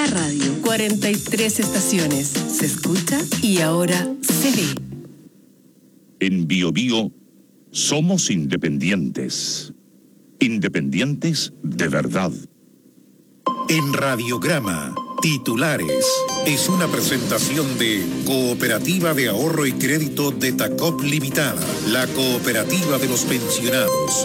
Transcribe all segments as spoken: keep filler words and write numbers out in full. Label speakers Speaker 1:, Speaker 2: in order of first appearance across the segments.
Speaker 1: La radio, cuarenta y tres estaciones. Se escucha y ahora se ve.
Speaker 2: En Bio Bio somos independientes. Independientes de verdad.
Speaker 3: En Radiograma, titulares. Es una presentación de Cooperativa de Ahorro y Crédito de Tacop Limitada, la cooperativa de los pensionados.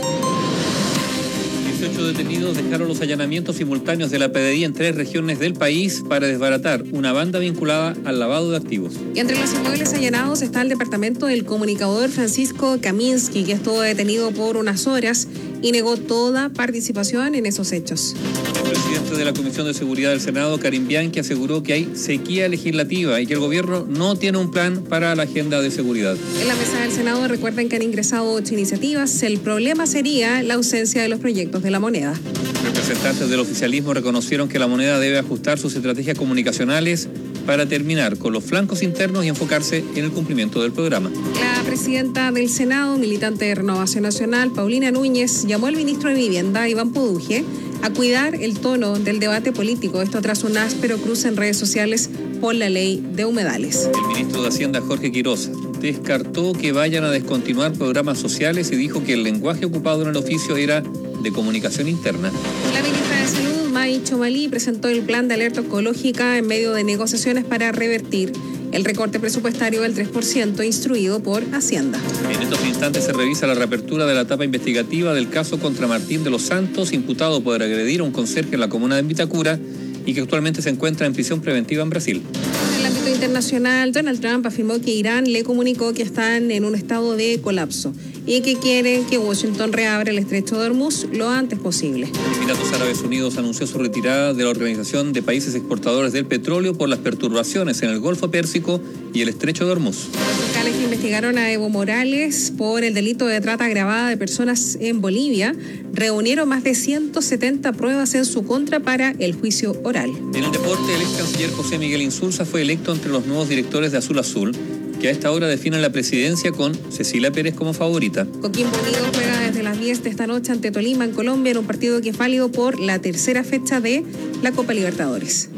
Speaker 4: dieciocho detenidos dejaron los allanamientos simultáneos de la P D I en tres regiones del país para desbaratar una banda vinculada al lavado de activos.
Speaker 5: Y entre los inmuebles allanados está el departamento del comunicador Francisco Kaminsky, que estuvo detenido por unas horas y negó toda participación en esos hechos.
Speaker 4: El presidente de la Comisión de Seguridad del Senado, Karim Bianchi, aseguró que hay sequía legislativa y que el gobierno no tiene un plan para la agenda de seguridad.
Speaker 5: En la mesa del Senado recuerdan que han ingresado ocho iniciativas. El problema sería la ausencia de los proyectos de la moneda.
Speaker 4: Representantes del oficialismo reconocieron que la moneda debe ajustar sus estrategias comunicacionales para terminar con los flancos internos y enfocarse en el cumplimiento del programa.
Speaker 5: La presidenta del Senado, militante de Renovación Nacional, Paulina Núñez, llamó al ministro de Vivienda, Iván Poduje, a cuidar el tono del debate político. Esto tras un áspero cruce en redes sociales por la ley de humedales.
Speaker 4: El ministro de Hacienda, Jorge Quiroz, descartó que vayan a descontinuar programas sociales y dijo que el lenguaje ocupado en el oficio era de comunicación interna.
Speaker 5: La ministra de Salud, May Chomalí, presentó el plan de alerta ecológica en medio de negociaciones para revertir el recorte presupuestario del tres por ciento instruido por Hacienda.
Speaker 4: En estos instantes se revisa la reapertura de la etapa investigativa del caso contra Martín de los Santos, imputado por agredir a un conserje en la comuna de Vitacura y que actualmente se encuentra en prisión preventiva en Brasil.
Speaker 5: En el ámbito internacional, Donald Trump afirmó que Irán le comunicó que están en un estado de colapso y que quieren que Washington reabra el estrecho de Hormuz lo antes posible.
Speaker 4: Emiratos Árabes Unidos anunció su retirada de la Organización de Países Exportadores del Petróleo por las perturbaciones en el Golfo Pérsico y el estrecho de Hormuz.
Speaker 5: Los fiscales que investigaron a Evo Morales por el delito de trata agravada de personas en Bolivia reunieron más de ciento setenta pruebas en su contra para el juicio oral.
Speaker 4: En el deporte, el ex canciller José Miguel Insulza fue electo entre los nuevos directores de Azul Azul, que a esta hora definen la presidencia con Cecilia Pérez como favorita.
Speaker 5: Coquimbo Unido juega desde las diez de esta noche ante Tolima en Colombia en un partido que es válido por la tercera fecha de la Copa Libertadores.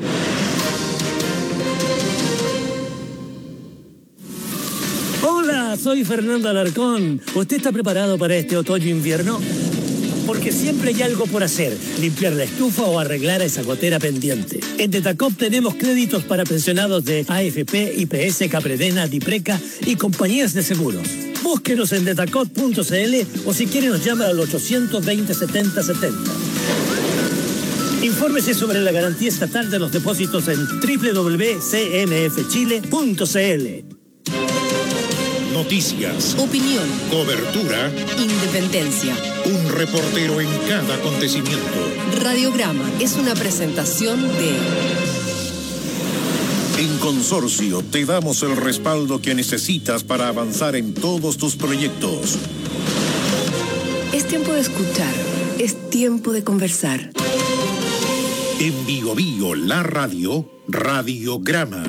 Speaker 6: Hola, soy Fernando Alarcón. ¿Usted está preparado para este otoño-invierno? Porque siempre hay algo por hacer, limpiar la estufa o arreglar esa gotera pendiente. En Detacop tenemos créditos para pensionados de A F P, I P S, Capredena, Dipreca y compañías de seguros. Búsquenos en detacop punto c l o si quiere nos llama al ochocientos veinte setenta setenta. Infórmese sobre la garantía estatal de los depósitos en doble u doble u doble u punto c m f chile punto c l.
Speaker 3: Noticias,
Speaker 1: Opinión,
Speaker 3: cobertura,
Speaker 1: independencia.
Speaker 3: un reportero en cada acontecimiento.
Speaker 1: Radiograma es una presentación de...
Speaker 3: En Consorcio te damos el respaldo que necesitas para avanzar en todos tus proyectos.
Speaker 1: Es tiempo de escuchar, es tiempo de conversar.
Speaker 3: En Bio Bio, la radio, Radiograma.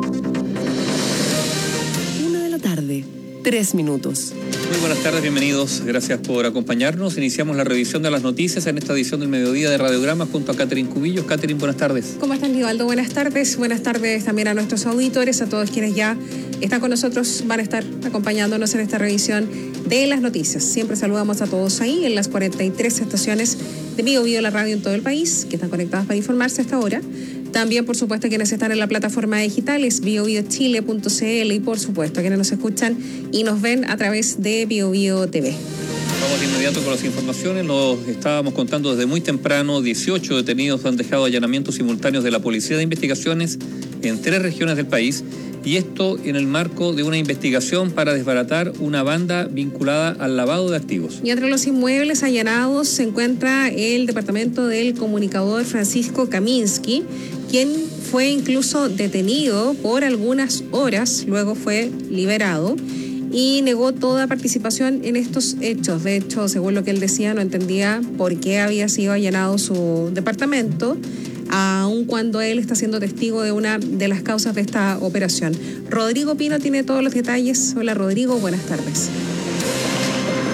Speaker 1: Una de la tarde, tres minutos.
Speaker 4: Muy buenas tardes, bienvenidos. Gracias por acompañarnos. Iniciamos la revisión de las noticias en esta edición del mediodía de Radiograma junto a Catherine Cubillos. Catherine, buenas tardes.
Speaker 5: ¿Cómo están, Nivaldo? Buenas tardes. Buenas tardes también a nuestros auditores, a todos quienes ya están con nosotros, van a estar acompañándonos en esta revisión de las noticias. Siempre saludamos a todos ahí en las cuarenta y tres estaciones de Bio Bio, la radio en todo el país, que están conectadas para informarse hasta ahora. También, por supuesto, quienes están en la plataforma digital es bio bio chile punto c l y, por supuesto, quienes nos escuchan y nos ven a través de Bio Bio T V.
Speaker 4: Vamos de inmediato con las informaciones. Lo estábamos contando desde muy temprano. dieciocho detenidos han dejado allanamientos simultáneos de la Policía de Investigaciones en tres regiones del país. Y esto en el marco de una investigación para desbaratar una banda vinculada al lavado de activos.
Speaker 5: Y entre los inmuebles allanados se encuentra el departamento del comunicador Francisco Kaminsky, quien fue incluso detenido por algunas horas, luego fue liberado y negó toda participación en estos hechos. De hecho, según lo que él decía, no entendía por qué había sido allanado su departamento, aun cuando él está siendo testigo de una de las causas de esta operación. Rodrigo Pino tiene todos los detalles. Hola, Rodrigo, buenas tardes.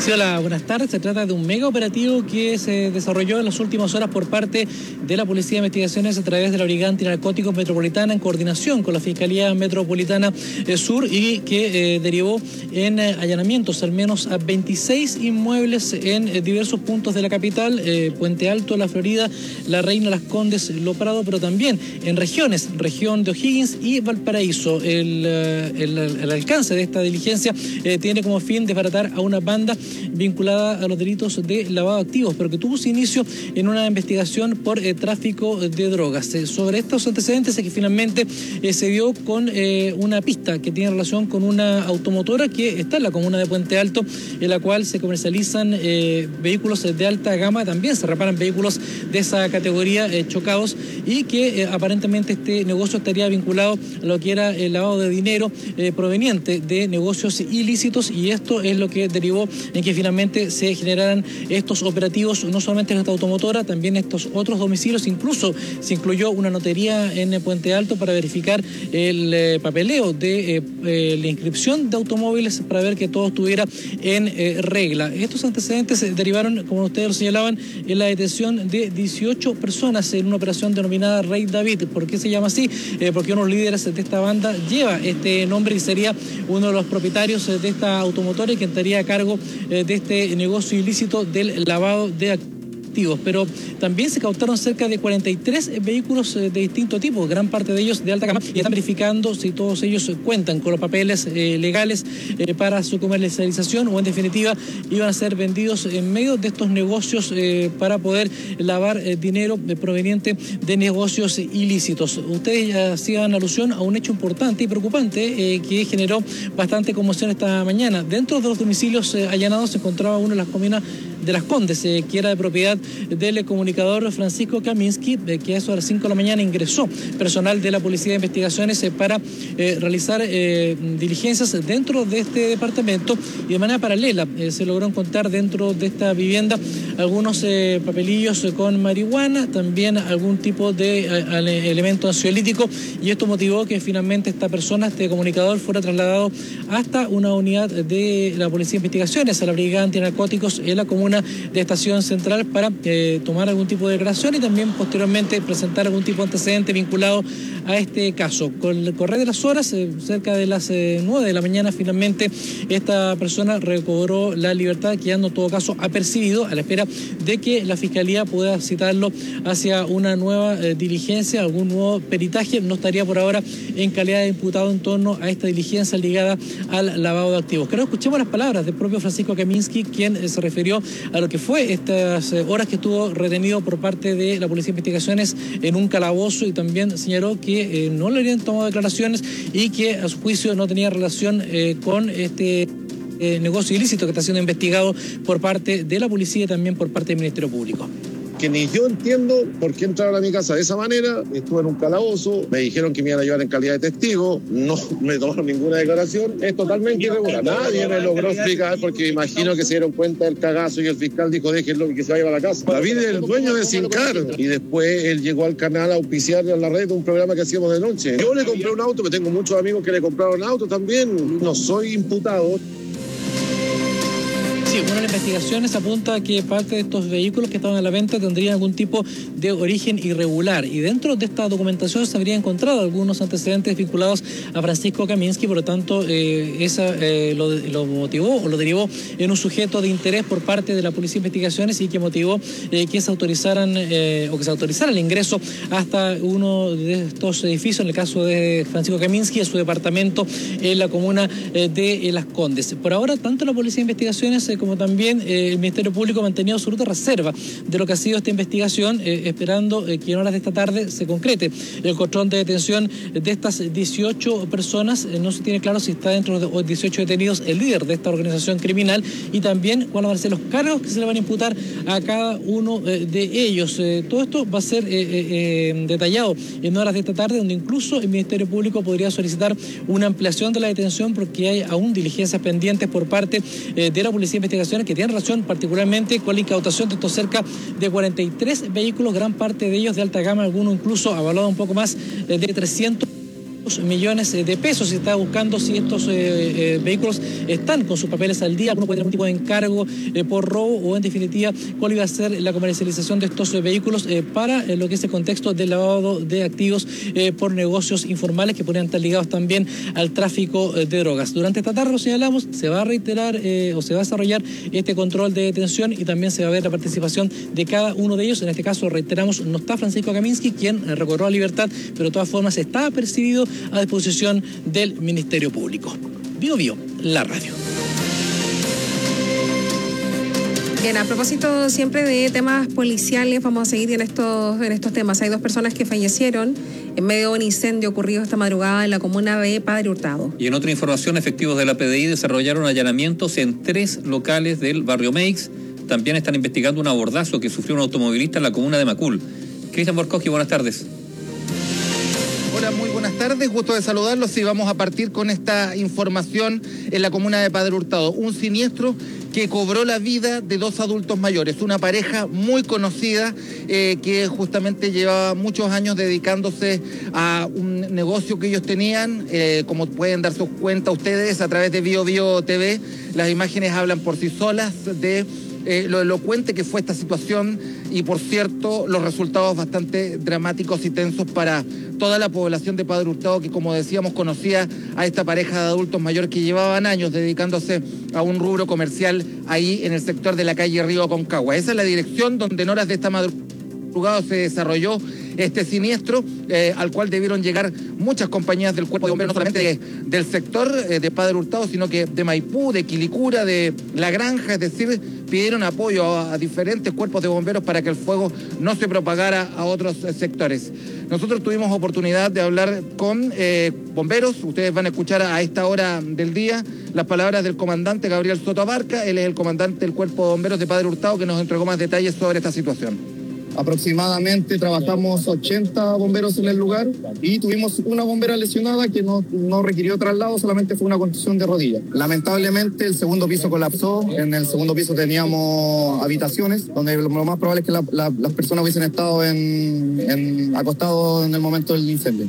Speaker 7: Sí, hola, buenas tardes. Se trata de un mega operativo que se desarrolló en las últimas horas por parte de la Policía de Investigaciones a través de la Brigada Antinarcóticos Metropolitana en coordinación con la Fiscalía Metropolitana Sur y que eh, derivó en eh, allanamientos al menos a veintiséis inmuebles en eh, diversos puntos de la capital, eh, Puente Alto, La Florida, La Reina, Las Condes, Lo Prado, pero también en regiones, región de O'Higgins y Valparaíso. El, el, el alcance de esta diligencia eh, tiene como fin desbaratar a una banda vinculada a los delitos de lavado de activos, pero que tuvo su inicio en una investigación por eh, tráfico de drogas. Eh, sobre estos antecedentes es que finalmente eh, se dio con eh, una pista que tiene relación con una automotora que está en la comuna de Puente Alto, en la cual se comercializan eh, vehículos de alta gama, también se reparan vehículos de esa categoría eh, chocados y que eh, aparentemente este negocio estaría vinculado a lo que era el lavado de dinero eh, proveniente de negocios ilícitos, y esto es lo que derivó en que finalmente se generaran estos operativos, no solamente en esta automotora, también estos otros domicilios. Incluso se incluyó una notaría en Puente Alto para verificar el eh, papeleo de eh, eh, la inscripción de automóviles para ver que todo estuviera en eh, regla. Estos antecedentes eh, derivaron, como ustedes lo señalaban, en la detención de dieciocho personas en una operación denominada Rey David. ¿Por qué se llama así? Eh, porque uno de los líderes de esta banda lleva este nombre y sería uno de los propietarios de esta automotora y que estaría a cargo eh, de este negocio ilícito del lavado de activos. Pero también se cautaron cerca de cuarenta y tres vehículos de distinto tipo, gran parte de ellos de alta gama, y están verificando si todos ellos cuentan con los papeles eh, legales eh, para su comercialización, o en definitiva iban a ser vendidos en medio de estos negocios eh, para poder lavar eh, dinero eh, proveniente de negocios ilícitos. Ustedes hacían alusión a un hecho importante y preocupante eh, que generó bastante conmoción esta mañana. Dentro de los domicilios eh, allanados se encontraba uno de las comunas de Las Condes, eh, que era de propiedad del comunicador Francisco Kaminsky, eh, que a eso a las cinco de la mañana ingresó personal de la Policía de Investigaciones eh, para eh, realizar eh, diligencias dentro de este departamento, y de manera paralela eh, se logró encontrar dentro de esta vivienda algunos eh, papelillos eh, con marihuana, también algún tipo de eh, elemento ansiolítico, y esto motivó que finalmente esta persona, este comunicador, fuera trasladado hasta una unidad de la Policía de Investigaciones, a la Brigada Antinarcóticos en la comuna de Estación Central, para eh, tomar algún tipo de declaración y también posteriormente presentar algún tipo de antecedente vinculado a este caso. Con el correr de las horas, eh, cerca de las eh, nueve de la mañana, finalmente esta persona recobró la libertad, quedando en todo caso apercibido a la espera de que la Fiscalía pueda citarlo hacia una nueva eh, diligencia, algún nuevo peritaje. No estaría por ahora en calidad de imputado en torno a esta diligencia ligada al lavado de activos. Creo que escuchemos las palabras del propio Francisco Kaminsky, quien eh, se refirió a lo que fue estas eh, horas que estuvo retenido por parte de la Policía de Investigaciones en un calabozo, y también señaló que eh, no le habían tomado declaraciones y que a su juicio no tenía relación eh, con este eh, negocio ilícito que está siendo investigado por parte de la policía y también por parte del Ministerio Público.
Speaker 8: Que ni yo entiendo por qué entraron a mi casa de esa manera. Estuve en un calabozo, me dijeron que me iban a llevar en calidad de testigo, no me tomaron ninguna declaración. Es totalmente irregular. Nadie me logró explicar, porque imagino que se dieron cuenta del cagazo y el fiscal dijo déjenlo y que se vaya a la casa. David es el dueño de Sincar, y después él llegó al canal a auspiciar a la red de un programa que hacíamos de noche. Yo le compré un auto, me tengo muchos amigos que le compraron auto también. No soy imputado.
Speaker 7: Sí, una de las investigaciones apunta a que parte de estos vehículos que estaban a la venta tendrían algún tipo de origen irregular, y dentro de esta documentación se habría encontrado algunos antecedentes vinculados a Francisco Kaminsky. Por lo tanto, eh, esa eh, lo, lo motivó o lo derivó en un sujeto de interés por parte de la Policía de Investigaciones, y que motivó eh, que se autorizaran eh, o que se autorizara el ingreso hasta uno de estos edificios, en el caso de Francisco Kaminsky, en su departamento en la comuna eh, de Las Condes. Por ahora, tanto la Policía de Investigaciones eh, como también eh, el Ministerio Público ha mantenido absoluta reserva de lo que ha sido esta investigación, eh, esperando eh, que en horas de esta tarde se concrete el control de detención de estas dieciocho personas. Eh, no se tiene claro si está dentro de los dieciocho detenidos el líder de esta organización criminal, y también cuáles van a ser los cargos que se le van a imputar a cada uno eh, de ellos. Eh, todo esto va a ser eh, eh, detallado en horas de esta tarde, donde incluso el Ministerio Público podría solicitar una ampliación de la detención, porque hay aún diligencias pendientes por parte eh, de la Policía de Investigaciones que tienen relación particularmente con la incautación de estos cerca de cuarenta y tres vehículos, gran parte de ellos de alta gama, algunos incluso avalados un poco más eh, de trescientos millones de pesos. Se está buscando si estos eh, eh, vehículos están con sus papeles al día, alguno puede tener algún tipo de encargo eh, por robo, o en definitiva cuál iba a ser la comercialización de estos eh, vehículos eh, para eh, lo que es el contexto del lavado de activos eh, por negocios informales que podrían estar ligados también al tráfico eh, de drogas. Durante esta tarde, lo señalamos, se va a reiterar eh, o se va a desarrollar este control de detención y también se va a ver la participación de cada uno de ellos. En este caso, reiteramos, no está Francisco Kaminsky, quien eh, recorrió a libertad, pero de todas formas está apercibido a disposición del Ministerio Público. Bio Bio, la radio.
Speaker 5: Bien, a propósito siempre de temas policiales, vamos a seguir en estos, en estos temas. Hay dos personas que fallecieron en medio de un incendio ocurrido esta madrugada en la comuna de Padre Hurtado.
Speaker 4: Y en otra información, efectivos de la P D I desarrollaron allanamientos en tres locales del barrio Meix. También están investigando un abordazo que sufrió un automovilista en la comuna de Macul. Cristian Borkowski, buenas tardes.
Speaker 9: Hola, muy buenas tardes, gusto de saludarlos y vamos a partir con esta información en la comuna de Padre Hurtado. Un siniestro que cobró la vida de dos adultos mayores, una pareja muy conocida eh, que justamente llevaba muchos años dedicándose a un negocio que ellos tenían, eh, como pueden darse cuenta ustedes a través de Bio Bio T V, las imágenes hablan por sí solas de Eh, lo elocuente que fue esta situación y, por cierto, los resultados bastante dramáticos y tensos para toda la población de Padre Hurtado, que, como decíamos, conocía a esta pareja de adultos mayores que llevaban años dedicándose a un rubro comercial ahí en el sector de la calle Río Aconcagua. Esa es la dirección donde en horas de esta madrugada se desarrolló este siniestro, eh, al cual debieron llegar muchas compañías del Cuerpo de Bomberos, no solamente de, del sector eh, de Padre Hurtado, sino que de Maipú, de Quilicura, de La Granja, es decir, pidieron apoyo a, a diferentes cuerpos de bomberos para que el fuego no se propagara a otros eh, sectores. Nosotros tuvimos oportunidad de hablar con eh, bomberos, ustedes van a escuchar a esta hora del día las palabras del comandante Gabriel Soto Abarca, él es el comandante del Cuerpo de Bomberos de Padre Hurtado, que nos entregó más detalles sobre esta situación.
Speaker 10: Aproximadamente trabajamos ochenta bomberos en el lugar y tuvimos una bombera lesionada que no, no requirió traslado, solamente fue una contusión de rodilla. Lamentablemente el segundo piso colapsó, en el segundo piso teníamos habitaciones donde lo más probable es que la, la, las personas hubiesen estado en, en, acostados en el momento del incendio.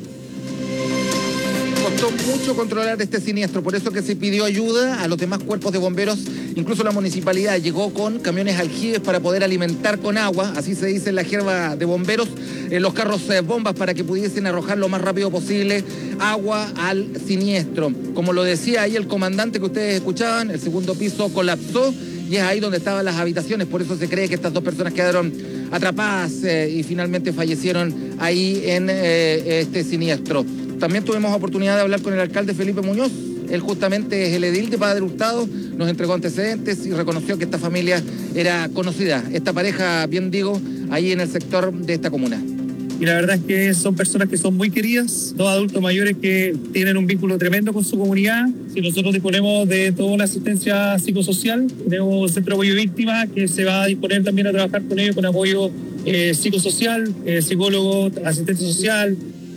Speaker 9: Costó mucho controlar este siniestro, por eso que se pidió ayuda a los demás cuerpos de bomberos, incluso la municipalidad llegó con camiones aljibes para poder alimentar con agua, así se dice en la jerga de bomberos, eh, los carros eh, bombas para que pudiesen arrojar lo más rápido posible agua al siniestro. Como lo decía ahí el comandante que ustedes escuchaban, el segundo piso colapsó y es ahí donde estaban las habitaciones, por eso se cree que estas dos personas quedaron atrapadas eh, y finalmente fallecieron ahí en eh, este siniestro. También tuvimos oportunidad de hablar con el alcalde Felipe Muñoz. Él justamente es el edil de Padre Hurtado, nos entregó antecedentes y reconoció que esta familia era conocida. Esta pareja, bien digo, ahí en el sector de esta comuna.
Speaker 11: Y la verdad es que son personas que son muy queridas, dos adultos mayores que tienen un vínculo tremendo con su comunidad. Si nosotros disponemos de toda una asistencia psicosocial, tenemos un centro de apoyo víctimas que se va a disponer también a trabajar con ellos con apoyo eh, psicosocial, eh, psicólogo, asistencia social.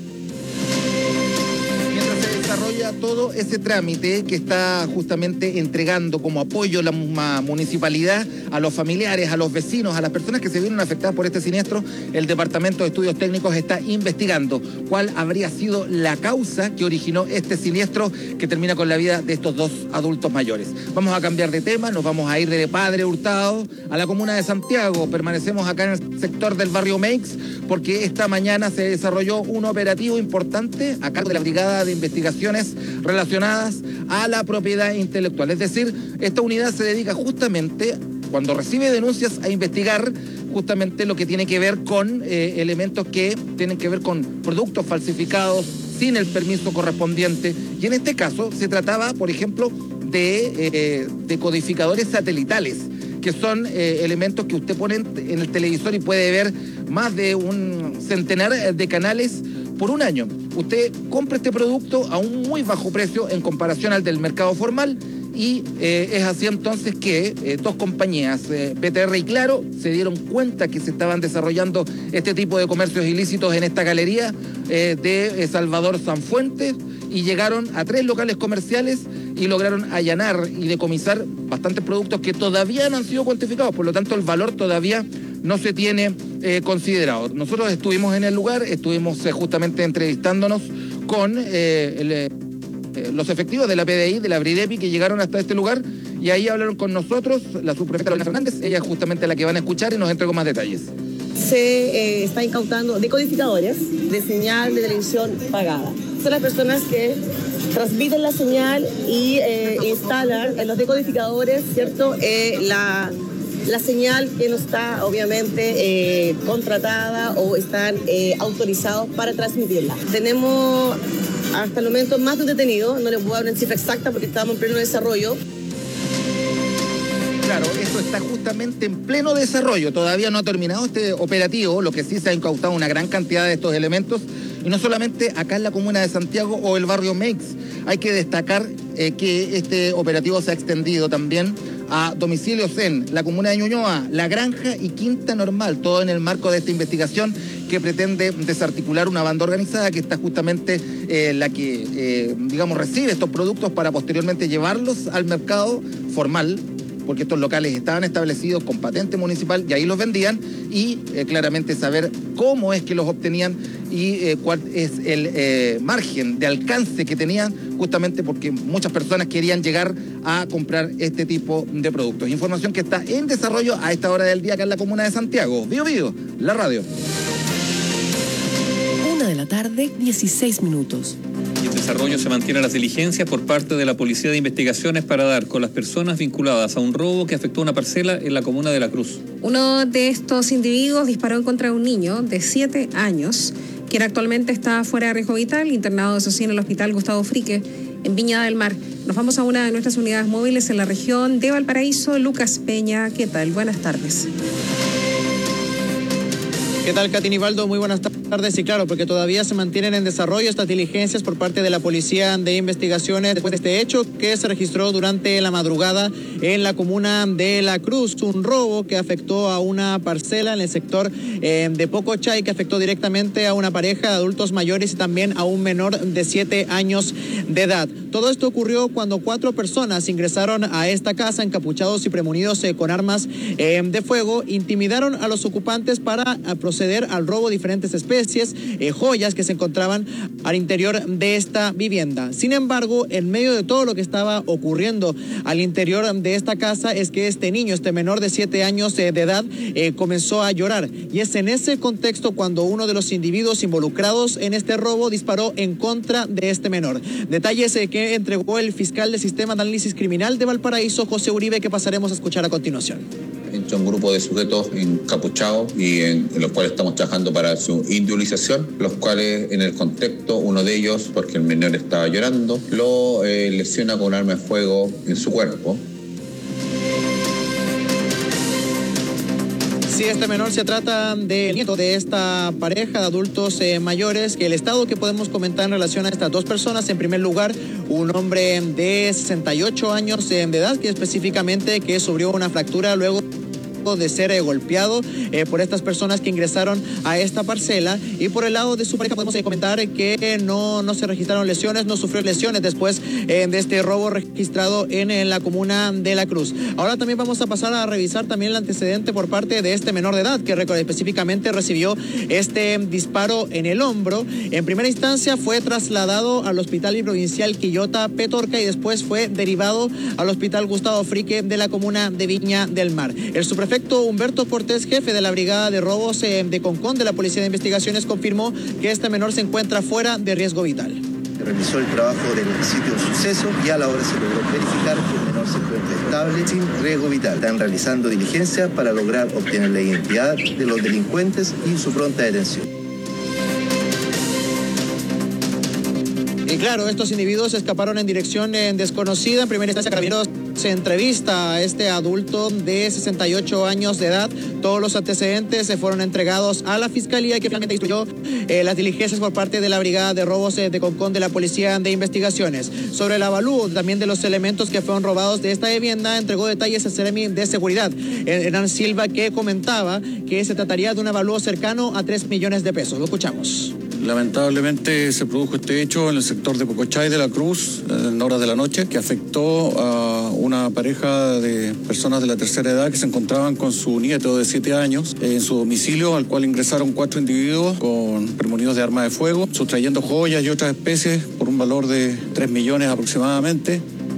Speaker 9: Desarrolla todo ese trámite que está justamente entregando como apoyo la municipalidad a los familiares, a los vecinos, a las personas que se vieron afectadas por este siniestro. El Departamento de Estudios Técnicos está investigando cuál habría sido la causa que originó este siniestro que termina con la vida de estos dos adultos mayores. Vamos a cambiar de tema, nos vamos a ir de Padre Hurtado a la comuna de Santiago. Permanecemos acá en el sector del barrio Meix porque esta mañana se desarrolló un operativo importante a cargo de la Brigada de Investigaciones relacionadas a la propiedad intelectual. Es decir, esta unidad se dedica justamente, cuando recibe denuncias, a investigar justamente lo que tiene que ver con eh, elementos que tienen que ver con productos falsificados sin el permiso correspondiente. Y en este caso se trataba, por ejemplo, de, eh, de codificadores satelitales, que son eh, elementos que usted pone en el televisor y puede ver más de un centenar de canales por un año. Usted compra este producto a un muy bajo precio en comparación al del mercado formal y eh, es así entonces que eh, dos compañías, eh, P T R y Claro, se dieron cuenta que se estaban desarrollando este tipo de comercios ilícitos en esta galería eh, de eh, Salvador Sanfuentes y llegaron a tres locales comerciales y lograron allanar y decomisar bastantes productos que todavía no han sido cuantificados, por lo tanto el valor todavía no se tiene eh, considerado. Nosotros estuvimos en el lugar, estuvimos eh, justamente entrevistándonos con eh, el, eh, los efectivos de la P D I, de la Bridepi, que llegaron hasta este lugar, y ahí hablaron con nosotros la subprefecta Lorena Fernández, ella es justamente la que van a escuchar y nos entregó más detalles.
Speaker 12: Se eh, está incautando decodificadores de señal de televisión pagada. Son las personas que transmiten la señal y eh, instalan en los decodificadores, ¿cierto?, eh, la, la señal que no está obviamente eh, contratada o están eh, autorizados para transmitirla. Tenemos hasta el momento más de un detenido, no les puedo dar una cifra exacta porque estamos en pleno desarrollo.
Speaker 9: Claro, esto está justamente en pleno desarrollo, todavía no ha terminado este operativo, lo que sí se ha incautado una gran cantidad de estos elementos, y no solamente acá en la comuna de Santiago o el barrio Meix. Hay que destacar eh, que este operativo se ha extendido también a domicilios en la comuna de Ñuñoa, La Granja y Quinta Normal, todo en el marco de esta investigación que pretende desarticular una banda organizada que está justamente eh, la que, eh, digamos, recibe estos productos para posteriormente llevarlos al mercado formal, porque estos locales estaban establecidos con patente municipal y ahí los vendían, y eh, claramente saber cómo es que los obtenían y eh, cuál es el eh, margen de alcance que tenían, justamente porque muchas personas querían llegar a comprar este tipo de productos. Información que está en desarrollo a esta hora del día acá en la comuna de Santiago. Bío Bío, la radio.
Speaker 1: Una de la tarde, dieciséis minutos.
Speaker 4: En desarrollo se mantienen las diligencias por parte de la Policía de Investigaciones para dar con las personas vinculadas a un robo que afectó una parcela en la comuna de La Cruz.
Speaker 5: Uno de estos individuos disparó en contra de un niño de siete años, quien actualmente está fuera de riesgo vital, internado eso sí en el hospital Gustavo Frique, en Viña del Mar. Nos vamos a una de nuestras unidades móviles en la región de Valparaíso. Lucas Peña, ¿qué tal? Buenas tardes.
Speaker 13: ¿Qué tal, Katy Nivaldo? Muy buenas tardes. Y claro, porque todavía se mantienen en desarrollo estas diligencias por parte de la Policía de Investigaciones después de este hecho que se registró durante la madrugada en la comuna de La Cruz. Un robo que afectó a una parcela en el sector eh, de Pocochay, que afectó directamente a una pareja de adultos mayores y también a un menor de siete años de edad. Todo esto ocurrió cuando cuatro personas ingresaron a esta casa encapuchados y premonidos eh, con armas eh, de fuego, intimidaron a los ocupantes para eh, proceder al robo de diferentes especies, eh, joyas que se encontraban al interior de esta vivienda. Sin embargo, en medio de todo lo que estaba ocurriendo al interior de esta casa es que este niño, este menor de siete años eh, de edad, eh, comenzó a llorar. Y es en ese contexto cuando uno de los individuos involucrados en este robo disparó en contra de este menor. Detalles eh, que entregó el fiscal del Sistema de Análisis Criminal de Valparaíso, José Uribe, que pasaremos a escuchar a continuación.
Speaker 14: Entre un grupo de sujetos encapuchados y en, en los cuales estamos trabajando para su individualización, los cuales en el contexto, uno de ellos, porque el menor estaba llorando, lo eh, lesiona con un arma de fuego en su cuerpo.
Speaker 13: Sí, este menor se trata del nieto de esta pareja de adultos eh, mayores, que el estado que podemos comentar en relación a estas dos personas, en primer lugar, un hombre de sesenta y ocho años eh, de edad, que específicamente que sufrió una fractura luego de ser eh, golpeado eh, por estas personas que ingresaron a esta parcela, y por el lado de su pareja podemos eh, comentar que no, no se registraron lesiones, no sufrió lesiones después eh, de este robo registrado en, en la comuna de La Cruz. Ahora también vamos a pasar a revisar también el antecedente por parte de este menor de edad que específicamente recibió este disparo en el hombro. En primera instancia fue trasladado al Hospital Provincial Quillota Petorca y después fue derivado al Hospital Gustavo Frique de la comuna de Viña del Mar. El subprefecto Humberto Cortés, jefe de la Brigada de Robos eh, de Concón de la Policía de Investigaciones, confirmó que este menor se encuentra fuera de riesgo vital.
Speaker 15: Se realizó el trabajo del sitio del suceso y a la hora se logró verificar que el menor se encuentra estable, sin riesgo vital. Están realizando diligencias para lograr obtener la identidad de los delincuentes y su pronta detención.
Speaker 13: Y claro, estos individuos escaparon en dirección eh, desconocida. En primera instancia, Carabineros se entrevista a este adulto de sesenta y ocho años de edad. Todos los antecedentes se fueron entregados a la Fiscalía, que finalmente instruyó eh, las diligencias por parte de la Brigada de Robos eh, de Concón de la Policía de Investigaciones. Sobre el avalúo también de los elementos que fueron robados de esta vivienda, entregó detalles a Seremi de Seguridad, Hernán Silva, que comentaba que se trataría de un avalúo cercano a tres millones de pesos. Lo escuchamos.
Speaker 16: Lamentablemente se produjo este hecho en el sector de Pocochay de la Cruz, en horas de la noche, que afectó a una pareja de personas de la tercera edad que se encontraban con su nieto de siete años en su domicilio, al cual ingresaron cuatro individuos con premonidos de arma de fuego, sustrayendo joyas y otras especies por un valor de tres millones aproximadamente.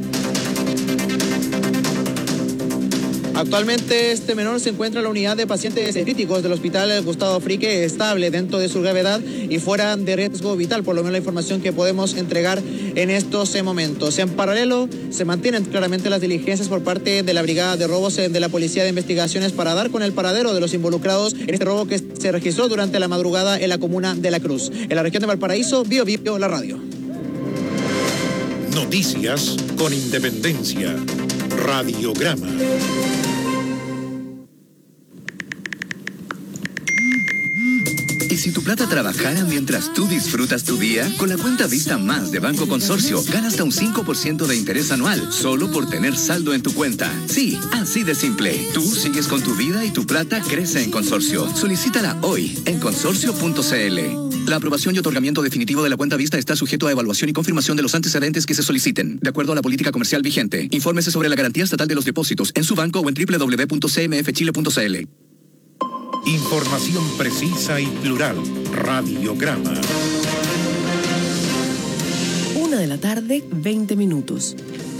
Speaker 13: Actualmente este menor se encuentra en la unidad de pacientes críticos del Hospital Gustavo Frique, estable dentro de su gravedad y fuera de riesgo vital, por lo menos la información que podemos entregar en estos momentos. En paralelo, se mantienen claramente las diligencias por parte de la Brigada de Robos de la Policía de Investigaciones para dar con el paradero de los involucrados en este robo que se registró durante la madrugada en la comuna de La Cruz. En la región de Valparaíso, Bio Bio, la radio.
Speaker 3: Noticias con independencia. Radiograma.
Speaker 17: ¿Y si tu plata trabajara mientras tú disfrutas tu día? Con la cuenta Vista Más de Banco Consorcio, gana hasta un cinco por ciento de interés anual, solo por tener saldo en tu cuenta. Sí, así de simple. Tú sigues con tu vida y tu plata crece en Consorcio. Solicítala hoy en consorcio punto c l. La aprobación y otorgamiento definitivo de la cuenta Vista está sujeto a evaluación y confirmación de los antecedentes que se soliciten, de acuerdo a la política comercial vigente. Infórmese sobre la garantía estatal de los depósitos en su banco o en doble u doble u doble u punto c m f chile punto c l.
Speaker 3: Información precisa y plural. Radiograma.
Speaker 1: Una de la tarde, veinte minutos.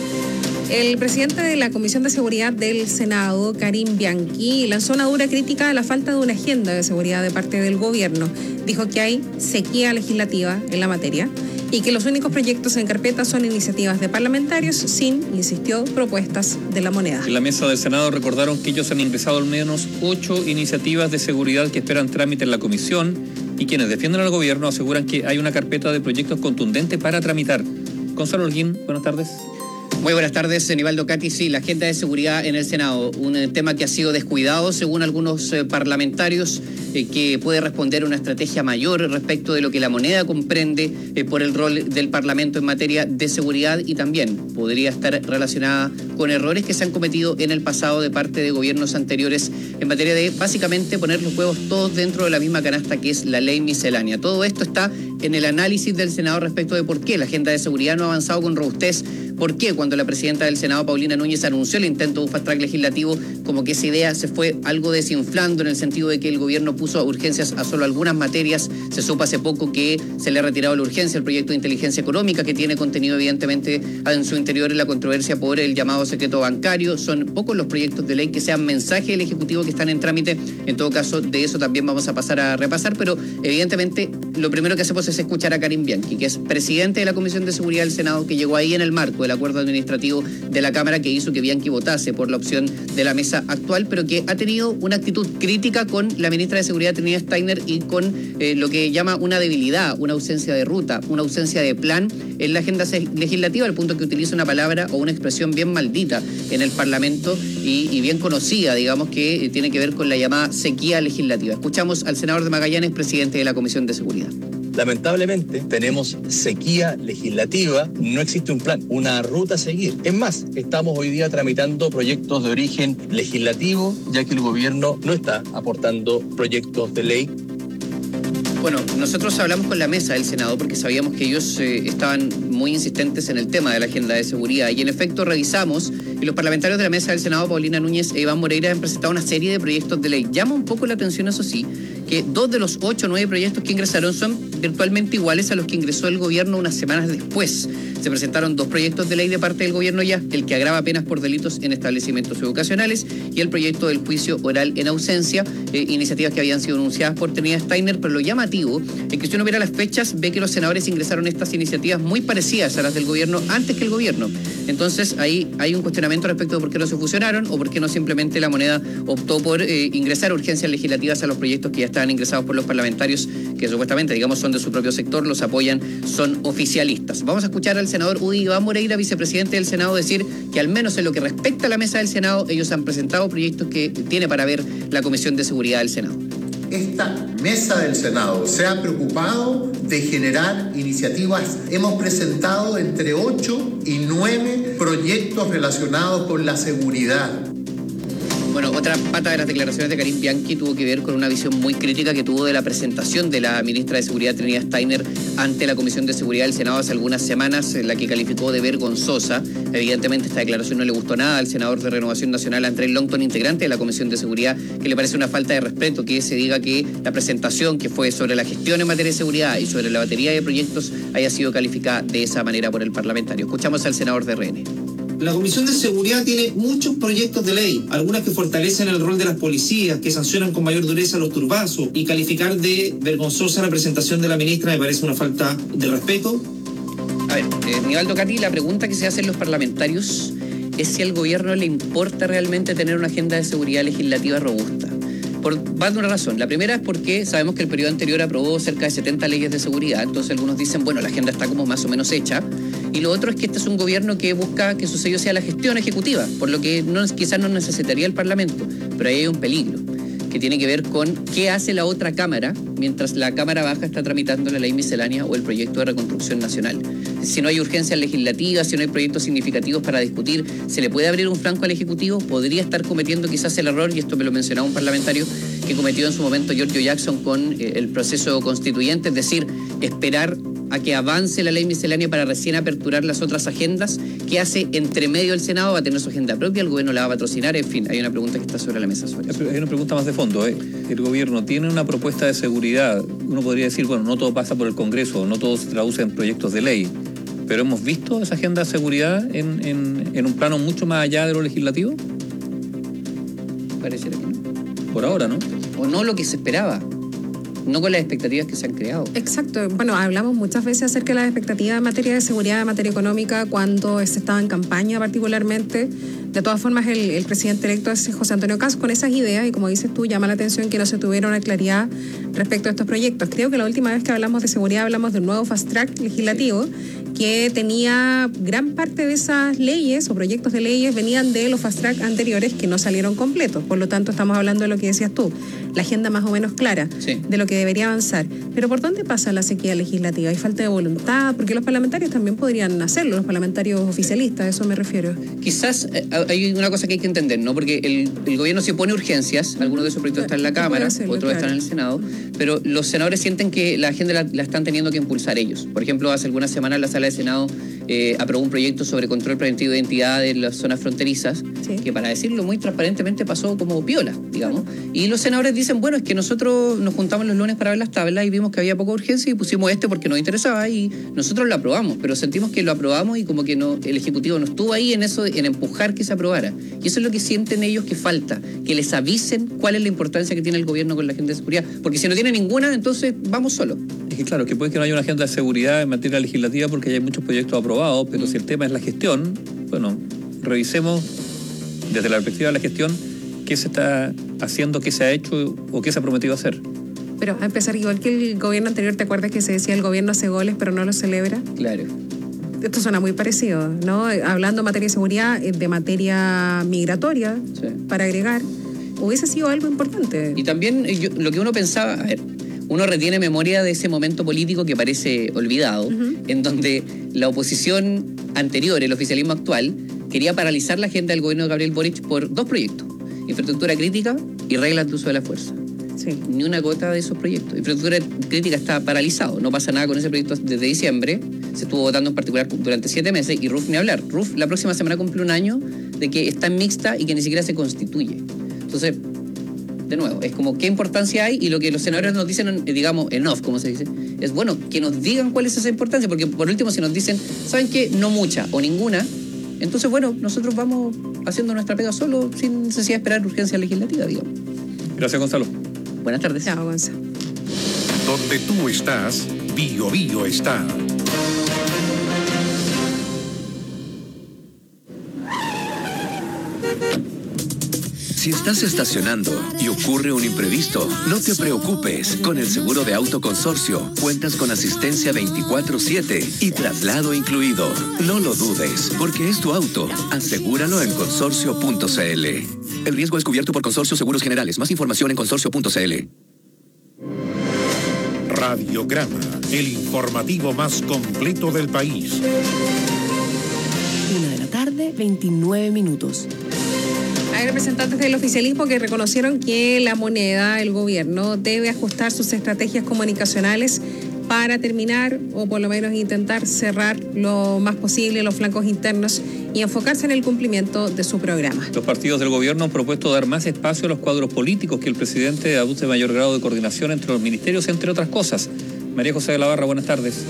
Speaker 5: El presidente de la Comisión de Seguridad del Senado, Karim Bianchi, lanzó una dura crítica a la falta de una agenda de seguridad de parte del gobierno. Dijo que hay sequía legislativa en la materia y que los únicos proyectos en carpeta son iniciativas de parlamentarios sin, insistió, propuestas de la moneda.
Speaker 4: En la mesa del Senado recordaron que ellos han ingresado al menos ocho iniciativas de seguridad que esperan trámite en la comisión y quienes defienden al gobierno aseguran que hay una carpeta de proyectos contundente para tramitar. Gonzalo Holguín, buenas tardes.
Speaker 18: Muy buenas tardes, Nivaldo Cati. Sí, la agenda de seguridad en el Senado, un eh, tema que ha sido descuidado según algunos eh, parlamentarios, eh, que puede responder a una estrategia mayor respecto de lo que la moneda comprende eh, por el rol del Parlamento en materia de seguridad y también podría estar relacionada con errores que se han cometido en el pasado de parte de gobiernos anteriores en materia de básicamente poner los huevos todos dentro de la misma canasta que es la ley miscelánea. Todo esto está en el análisis del Senado respecto de por qué la agenda de seguridad no ha avanzado con robustez. ¿Por qué cuando la presidenta del Senado, Paulina Núñez, anunció el intento de un fast track legislativo, como que esa idea se fue algo desinflando en el sentido de que el gobierno puso urgencias a solo algunas materias? Se supo hace poco que se le ha retirado la urgencia al proyecto de inteligencia económica, que tiene contenido evidentemente en su interior en la controversia por el llamado secreto bancario. Son pocos los proyectos de ley que sean mensaje del Ejecutivo que están en trámite. En todo caso, de eso también vamos a pasar a repasar, pero evidentemente lo primero que hacemos es escuchar a Karim Bianchi, que es presidente de la Comisión de Seguridad del Senado, que llegó ahí en el marco del acuerdo administrativo de la Cámara que hizo que Bianchi votase por la opción de la mesa actual, pero que ha tenido una actitud crítica con la ministra de Seguridad, Trinidad Steiner, y con eh, lo que llama una debilidad, una ausencia de ruta, una ausencia de plan en la agenda legislativa, al punto que utiliza una palabra o una expresión bien maldita en el Parlamento y, y bien conocida, digamos, que eh, tiene que ver con la llamada sequía legislativa. Escuchamos al senador de Magallanes, presidente de la Comisión de Seguridad.
Speaker 19: Lamentablemente tenemos sequía legislativa, no existe un plan, una ruta a seguir. Es más, estamos hoy día tramitando proyectos de origen legislativo, ya que el gobierno no está aportando proyectos de ley.
Speaker 18: Bueno, nosotros hablamos con la mesa del Senado porque sabíamos que ellos eh, estaban muy insistentes en el tema de la agenda de seguridad y en efecto revisamos y los parlamentarios de la mesa del Senado, Paulina Núñez e Iván Moreira, han presentado una serie de proyectos de ley. Llama un poco la atención, eso sí, que dos de los ocho o nueve proyectos que ingresaron son virtualmente iguales a los que ingresó el gobierno unas semanas después. Se presentaron dos proyectos de ley de parte del gobierno ya, el que agrava penas por delitos en establecimientos educacionales y el proyecto del juicio oral en ausencia, eh, iniciativas que habían sido anunciadas por Trinidad Steiner, pero lo llamativo es que si uno mira las fechas, ve que los senadores ingresaron estas iniciativas muy parecidas a las del gobierno antes que el gobierno. Entonces ahí hay un cuestionamiento respecto de por qué no se fusionaron o por qué no simplemente la moneda optó por eh, ingresar urgencias legislativas a los proyectos que ya estaban ingresados por los parlamentarios que supuestamente, digamos, son de su propio sector, los apoyan, son oficialistas. Vamos a escuchar al senador Udi Iván Moreira, vicepresidente del Senado, decir que al menos en lo que respecta a la mesa del Senado, ellos han presentado proyectos que tiene para ver la Comisión de Seguridad del Senado.
Speaker 20: Esta mesa del Senado se ha preocupado de generar iniciativas. Hemos presentado entre ocho y nueve proyectos relacionados con la seguridad.
Speaker 18: Bueno, otra pata de las declaraciones de Karim Bianchi tuvo que ver con una visión muy crítica que tuvo de la presentación de la ministra de Seguridad, Trinidad Steiner, ante la Comisión de Seguridad del Senado hace algunas semanas, en la que calificó de vergonzosa. Evidentemente esta declaración no le gustó nada al senador de Renovación Nacional, Andrés Longton, integrante de la Comisión de Seguridad, que le parece una falta de respeto que se diga que la presentación que fue sobre la gestión en materia de seguridad y sobre la batería de proyectos haya sido calificada de esa manera por el parlamentario. Escuchamos al senador de R N.
Speaker 21: La Comisión de Seguridad tiene muchos proyectos de ley, algunas que fortalecen el rol de las policías, que sancionan con mayor dureza a los turbazos, y calificar de vergonzosa la presentación de la ministra me parece una falta de respeto.
Speaker 18: A ver, eh, Nivaldo Cati, la pregunta que se hacen los parlamentarios es si al gobierno le importa realmente tener una agenda de seguridad legislativa robusta. Por más de una razón. La primera es porque sabemos que el periodo anterior aprobó cerca de setenta leyes de seguridad, entonces algunos dicen, bueno, la agenda está como más o menos hecha. Y lo otro es que este es un gobierno que busca que su sello sea la gestión ejecutiva, por lo que no, quizás no necesitaría el Parlamento, pero ahí hay un peligro, que tiene que ver con qué hace la otra Cámara mientras la Cámara Baja está tramitando la ley miscelánea o el proyecto de reconstrucción nacional. Si no hay urgencias legislativas, si no hay proyectos significativos para discutir, ¿se le puede abrir un flanco al Ejecutivo? Podría estar cometiendo quizás el error, y esto me lo mencionaba un parlamentario, que cometió en su momento Giorgio Jackson con eh, el proceso constituyente, es decir, esperar a que avance la ley miscelánea para recién aperturar las otras agendas. ¿Qué hace entre medio el Senado? Va a tener su agenda propia, el gobierno la va a patrocinar, en fin, hay una pregunta que está sobre la mesa sobre eso.
Speaker 4: Hay una pregunta más de fondo, ¿eh? El gobierno tiene una propuesta de seguridad, uno podría decir, bueno, no todo pasa por el Congreso, no todo se traduce en proyectos de ley, pero hemos visto esa agenda de seguridad en, en, en un plano mucho más allá de lo legislativo.
Speaker 18: Pareciera que no.
Speaker 4: Por ahora, ¿no?
Speaker 18: O no lo que se esperaba. No con las expectativas que se han creado.
Speaker 5: Exacto. Bueno, hablamos muchas veces acerca de las expectativas en materia de seguridad, en materia económica, cuando se estaba en campaña particularmente. De todas formas, el, el presidente electo es José Antonio Kast con esas ideas, y como dices tú, llama la atención que no se tuviera una claridad respecto a estos proyectos. Creo que la última vez que hablamos de seguridad hablamos del nuevo fast track legislativo, que tenía gran parte de esas leyes o proyectos de leyes venían de los fast track anteriores que no salieron completos. Por lo tanto, estamos hablando de lo que decías tú, la agenda más o menos clara, sí, de lo que debería avanzar. Pero ¿por dónde pasa la sequía legislativa? ¿Hay falta de voluntad? Porque los parlamentarios también podrían hacerlo, los parlamentarios oficialistas, a eso me refiero.
Speaker 18: Quizás eh, hay una cosa que hay que entender, ¿no? Porque el, el gobierno se opone urgencias, algunos de esos proyectos están en la Cámara, hacerlo, otros claro. están en el Senado, pero los senadores sienten que la agenda la, la están teniendo que impulsar ellos. Por ejemplo, hace algunas semanas la Sala de Senado eh, aprobó un proyecto sobre control preventivo de identidad en las zonas fronterizas, sí, que para decirlo muy transparentemente pasó como piola, digamos. Bueno. Y los senadores dicen, bueno, es que nosotros nos juntamos los lunes para ver las tablas y vimos que había poca urgencia y pusimos este porque nos interesaba y nosotros lo aprobamos, pero sentimos que lo aprobamos y como que no, el Ejecutivo no estuvo ahí en eso, en empujar que se aprobara. Y eso es lo que sienten ellos que falta, que les avisen cuál es la importancia que tiene el gobierno con la agenda de seguridad, porque si no tiene ninguna, entonces vamos solos.
Speaker 4: Es que claro, que puede que no haya una agenda de seguridad en materia legislativa porque ya hay muchos proyectos aprobados, pero mm. si el tema es la gestión, bueno, revisemos desde la perspectiva de la gestión qué se está haciendo, qué se ha hecho o qué se ha prometido hacer.
Speaker 5: Pero a empezar, igual que el gobierno anterior, ¿te acuerdas que se decía el gobierno hace goles pero no los celebra?
Speaker 18: Claro.
Speaker 5: Esto suena muy parecido, ¿no? Hablando de materia de seguridad, de materia migratoria, sí, para agregar, hubiese sido algo importante.
Speaker 18: Y también yo, lo que uno pensaba, a ver, uno retiene memoria de ese momento político que parece olvidado, uh-huh, en donde la oposición anterior, el oficialismo actual, quería paralizar la agenda del gobierno de Gabriel Boric por dos proyectos: infraestructura crítica y reglas de uso de la fuerza. Sí. Ni una gota de esos proyectos. Infraestructura crítica está paralizado, no pasa nada con ese proyecto desde diciembre, se estuvo votando en particular durante siete meses, y R U F ni hablar. R U F la próxima semana cumple un año de que está en mixta y que ni siquiera se constituye. Entonces, de nuevo, es como qué importancia hay, y lo que los senadores nos dicen, digamos, en off, como se dice, es bueno, que nos digan cuál es esa importancia, porque por último si nos dicen, ¿saben qué? No mucha o ninguna, entonces bueno, nosotros vamos haciendo nuestra pega solo, sin necesidad de esperar urgencia legislativa, digamos.
Speaker 4: Gracias, Gonzalo.
Speaker 18: Buenas tardes.
Speaker 5: Chao, Gonzalo.
Speaker 3: Donde tú estás, Bio Bio está.
Speaker 17: Si estás estacionando y ocurre un imprevisto, no te preocupes. Con el seguro de auto Consorcio, cuentas con asistencia veinticuatro siete y traslado incluido. No lo dudes, porque es tu auto. Asegúralo en consorcio punto c l. El riesgo es cubierto por Consorcio Seguros Generales. Más información en consorcio punto c l.
Speaker 3: Radiograma, el informativo más completo del país.
Speaker 1: Una de la tarde, veintinueve minutos.
Speaker 5: Hay representantes del oficialismo que reconocieron que la moneda, el gobierno, debe ajustar sus estrategias comunicacionales para terminar o por lo menos intentar cerrar lo más posible los flancos internos y enfocarse en el cumplimiento de su programa.
Speaker 4: Los partidos del gobierno han propuesto dar más espacio a los cuadros políticos, que el presidente adopte mayor grado de coordinación entre los ministerios, entre otras cosas. María José de la Barra, buenas tardes.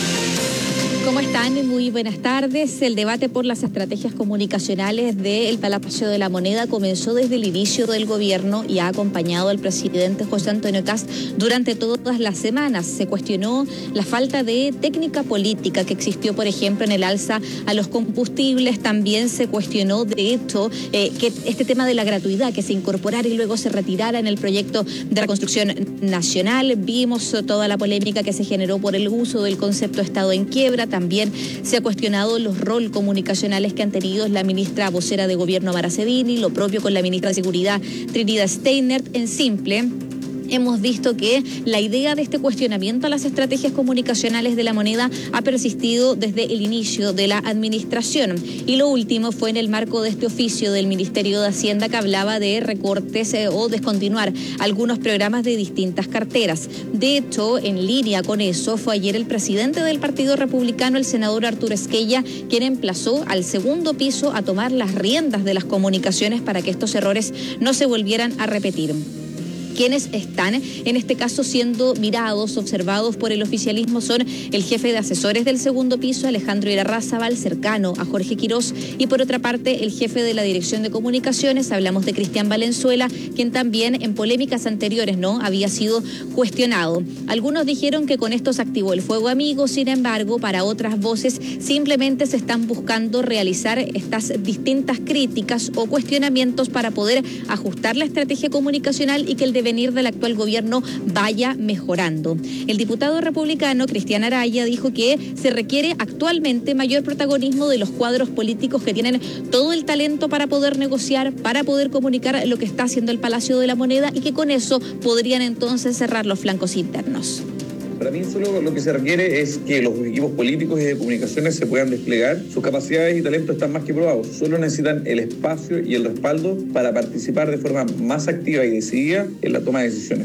Speaker 2: ¿Cómo están? Muy buenas tardes. El debate por las estrategias comunicacionales del Palacio de la Moneda comenzó desde el inicio del gobierno y ha acompañado al presidente José Antonio Kast durante todas las semanas. Se cuestionó la falta de técnica política que existió, por ejemplo, en el alza a los combustibles. También se cuestionó, de hecho, eh, que este tema de la gratuidad, que se incorporara y luego se retirara en el proyecto de reconstrucción nacional. Vimos toda la polémica que se generó por el uso del concepto Estado en quiebra. También se ha cuestionado los roles comunicacionales que han tenido la ministra vocera de Gobierno Mara Cedini, lo propio con la ministra de Seguridad Trinidad Steinert. En simple, hemos visto que la idea de este cuestionamiento a las estrategias comunicacionales de la moneda ha persistido desde el inicio de la administración. Y lo último fue en el marco de este oficio del Ministerio de Hacienda que hablaba de recortes eh, o descontinuar algunos programas de distintas carteras. De hecho, en línea con eso, fue ayer el presidente del Partido Republicano, el senador Arturo Esquella, quien emplazó al segundo piso a tomar las riendas de las comunicaciones para que estos errores no se volvieran a repetir. Quienes están en este caso siendo mirados, observados por el oficialismo son el jefe de asesores del segundo piso, Alejandro Irarrázaval, cercano a Jorge Quirós, y por otra parte el jefe de la Dirección de Comunicaciones, hablamos de Cristian Valenzuela, quien también en polémicas anteriores no había sido cuestionado. Algunos dijeron que con esto se activó el fuego amigo, sin embargo, para otras voces simplemente se están buscando realizar estas distintas críticas o cuestionamientos para poder ajustar la estrategia comunicacional y que el devenir del actual gobierno vaya mejorando. El diputado republicano Cristian Araya dijo que se requiere actualmente mayor protagonismo de los cuadros políticos que tienen todo el talento para poder negociar, para poder comunicar lo que está haciendo el Palacio de la Moneda y que con eso podrían entonces cerrar los flancos internos.
Speaker 22: Para mí solo lo que se requiere es que los equipos políticos y de comunicaciones se puedan desplegar. Sus capacidades y talentos están más que probados. Solo necesitan el espacio y el respaldo para participar de forma más activa y decidida en la toma de decisiones.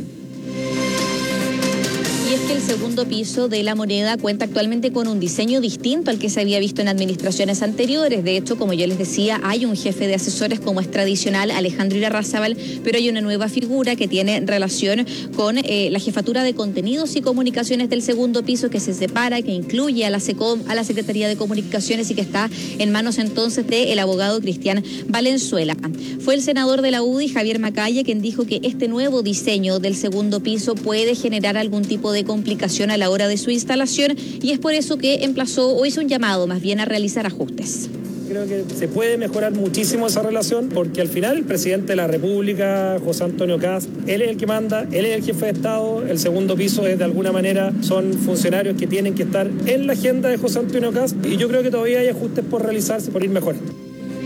Speaker 2: Y es que el segundo piso de la moneda cuenta actualmente con un diseño distinto al que se había visto en administraciones anteriores. De hecho, como yo les decía, hay un jefe de asesores como es tradicional, Alejandro Irarrázaval, pero hay una nueva figura que tiene relación con eh, la jefatura de contenidos y comunicaciones del segundo piso, que se separa, que incluye a la SECOM, a la Secretaría de Comunicaciones y que está en manos entonces del abogado Cristian Valenzuela. Fue el senador de la U D I, Javier Macaya, quien dijo que este nuevo diseño del segundo piso puede generar algún tipo de complicación a la hora de su instalación y es por eso que emplazó o hizo un llamado más bien a realizar ajustes.
Speaker 23: Creo que se puede mejorar muchísimo esa relación porque al final el presidente de la República, José Antonio Kast, él es el que manda, él es el jefe de Estado, el segundo piso es de alguna manera, son funcionarios que tienen que estar en la agenda de José Antonio Kast y yo creo que todavía hay ajustes por realizarse, por ir mejorando.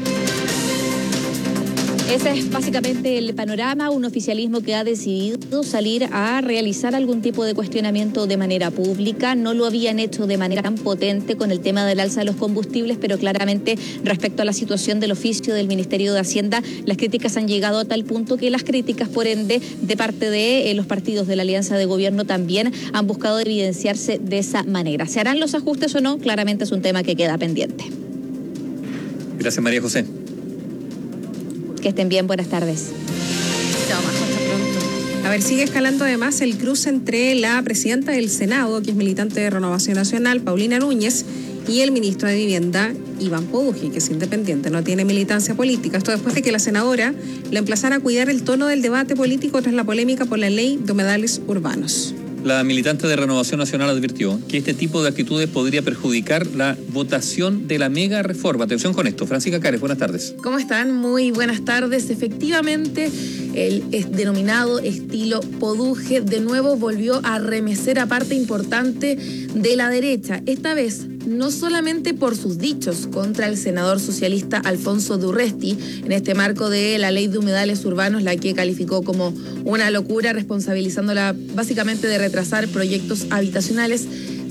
Speaker 2: Ese es básicamente el panorama, un oficialismo que ha decidido salir a realizar algún tipo de cuestionamiento de manera pública. No lo habían hecho de manera tan potente con el tema del alza de los combustibles, pero claramente respecto a la situación del oficio del Ministerio de Hacienda, las críticas han llegado a tal punto que las críticas, por ende, de parte de eh, los partidos de la Alianza de Gobierno también han buscado evidenciarse de esa manera. ¿Se harán los ajustes o no? Claramente es un tema que queda pendiente.
Speaker 4: Gracias, María José.
Speaker 2: Que estén bien, buenas tardes.
Speaker 5: Chao, Majo, hasta pronto. A ver, sigue escalando además el cruce entre la presidenta del Senado, que es militante de Renovación Nacional, Paulina Núñez, y el ministro de Vivienda, Iván Pouji, que es independiente, no tiene militancia política. Esto después de que la senadora la emplazara a cuidar el tono del debate político tras la polémica por la ley de humedales urbanos.
Speaker 4: La militante de Renovación Nacional advirtió que este tipo de actitudes podría perjudicar la votación de la mega reforma. Atención con esto. Francisca Cares, buenas tardes.
Speaker 24: ¿Cómo están? Muy buenas tardes. Efectivamente, el denominado estilo Poduje de nuevo volvió a remecer a parte importante de la derecha. Esta vez no solamente por sus dichos contra el senador socialista Alfonso Durresti en este marco de la ley de humedales urbanos, la que calificó como una locura, responsabilizándola básicamente de retrasar proyectos habitacionales,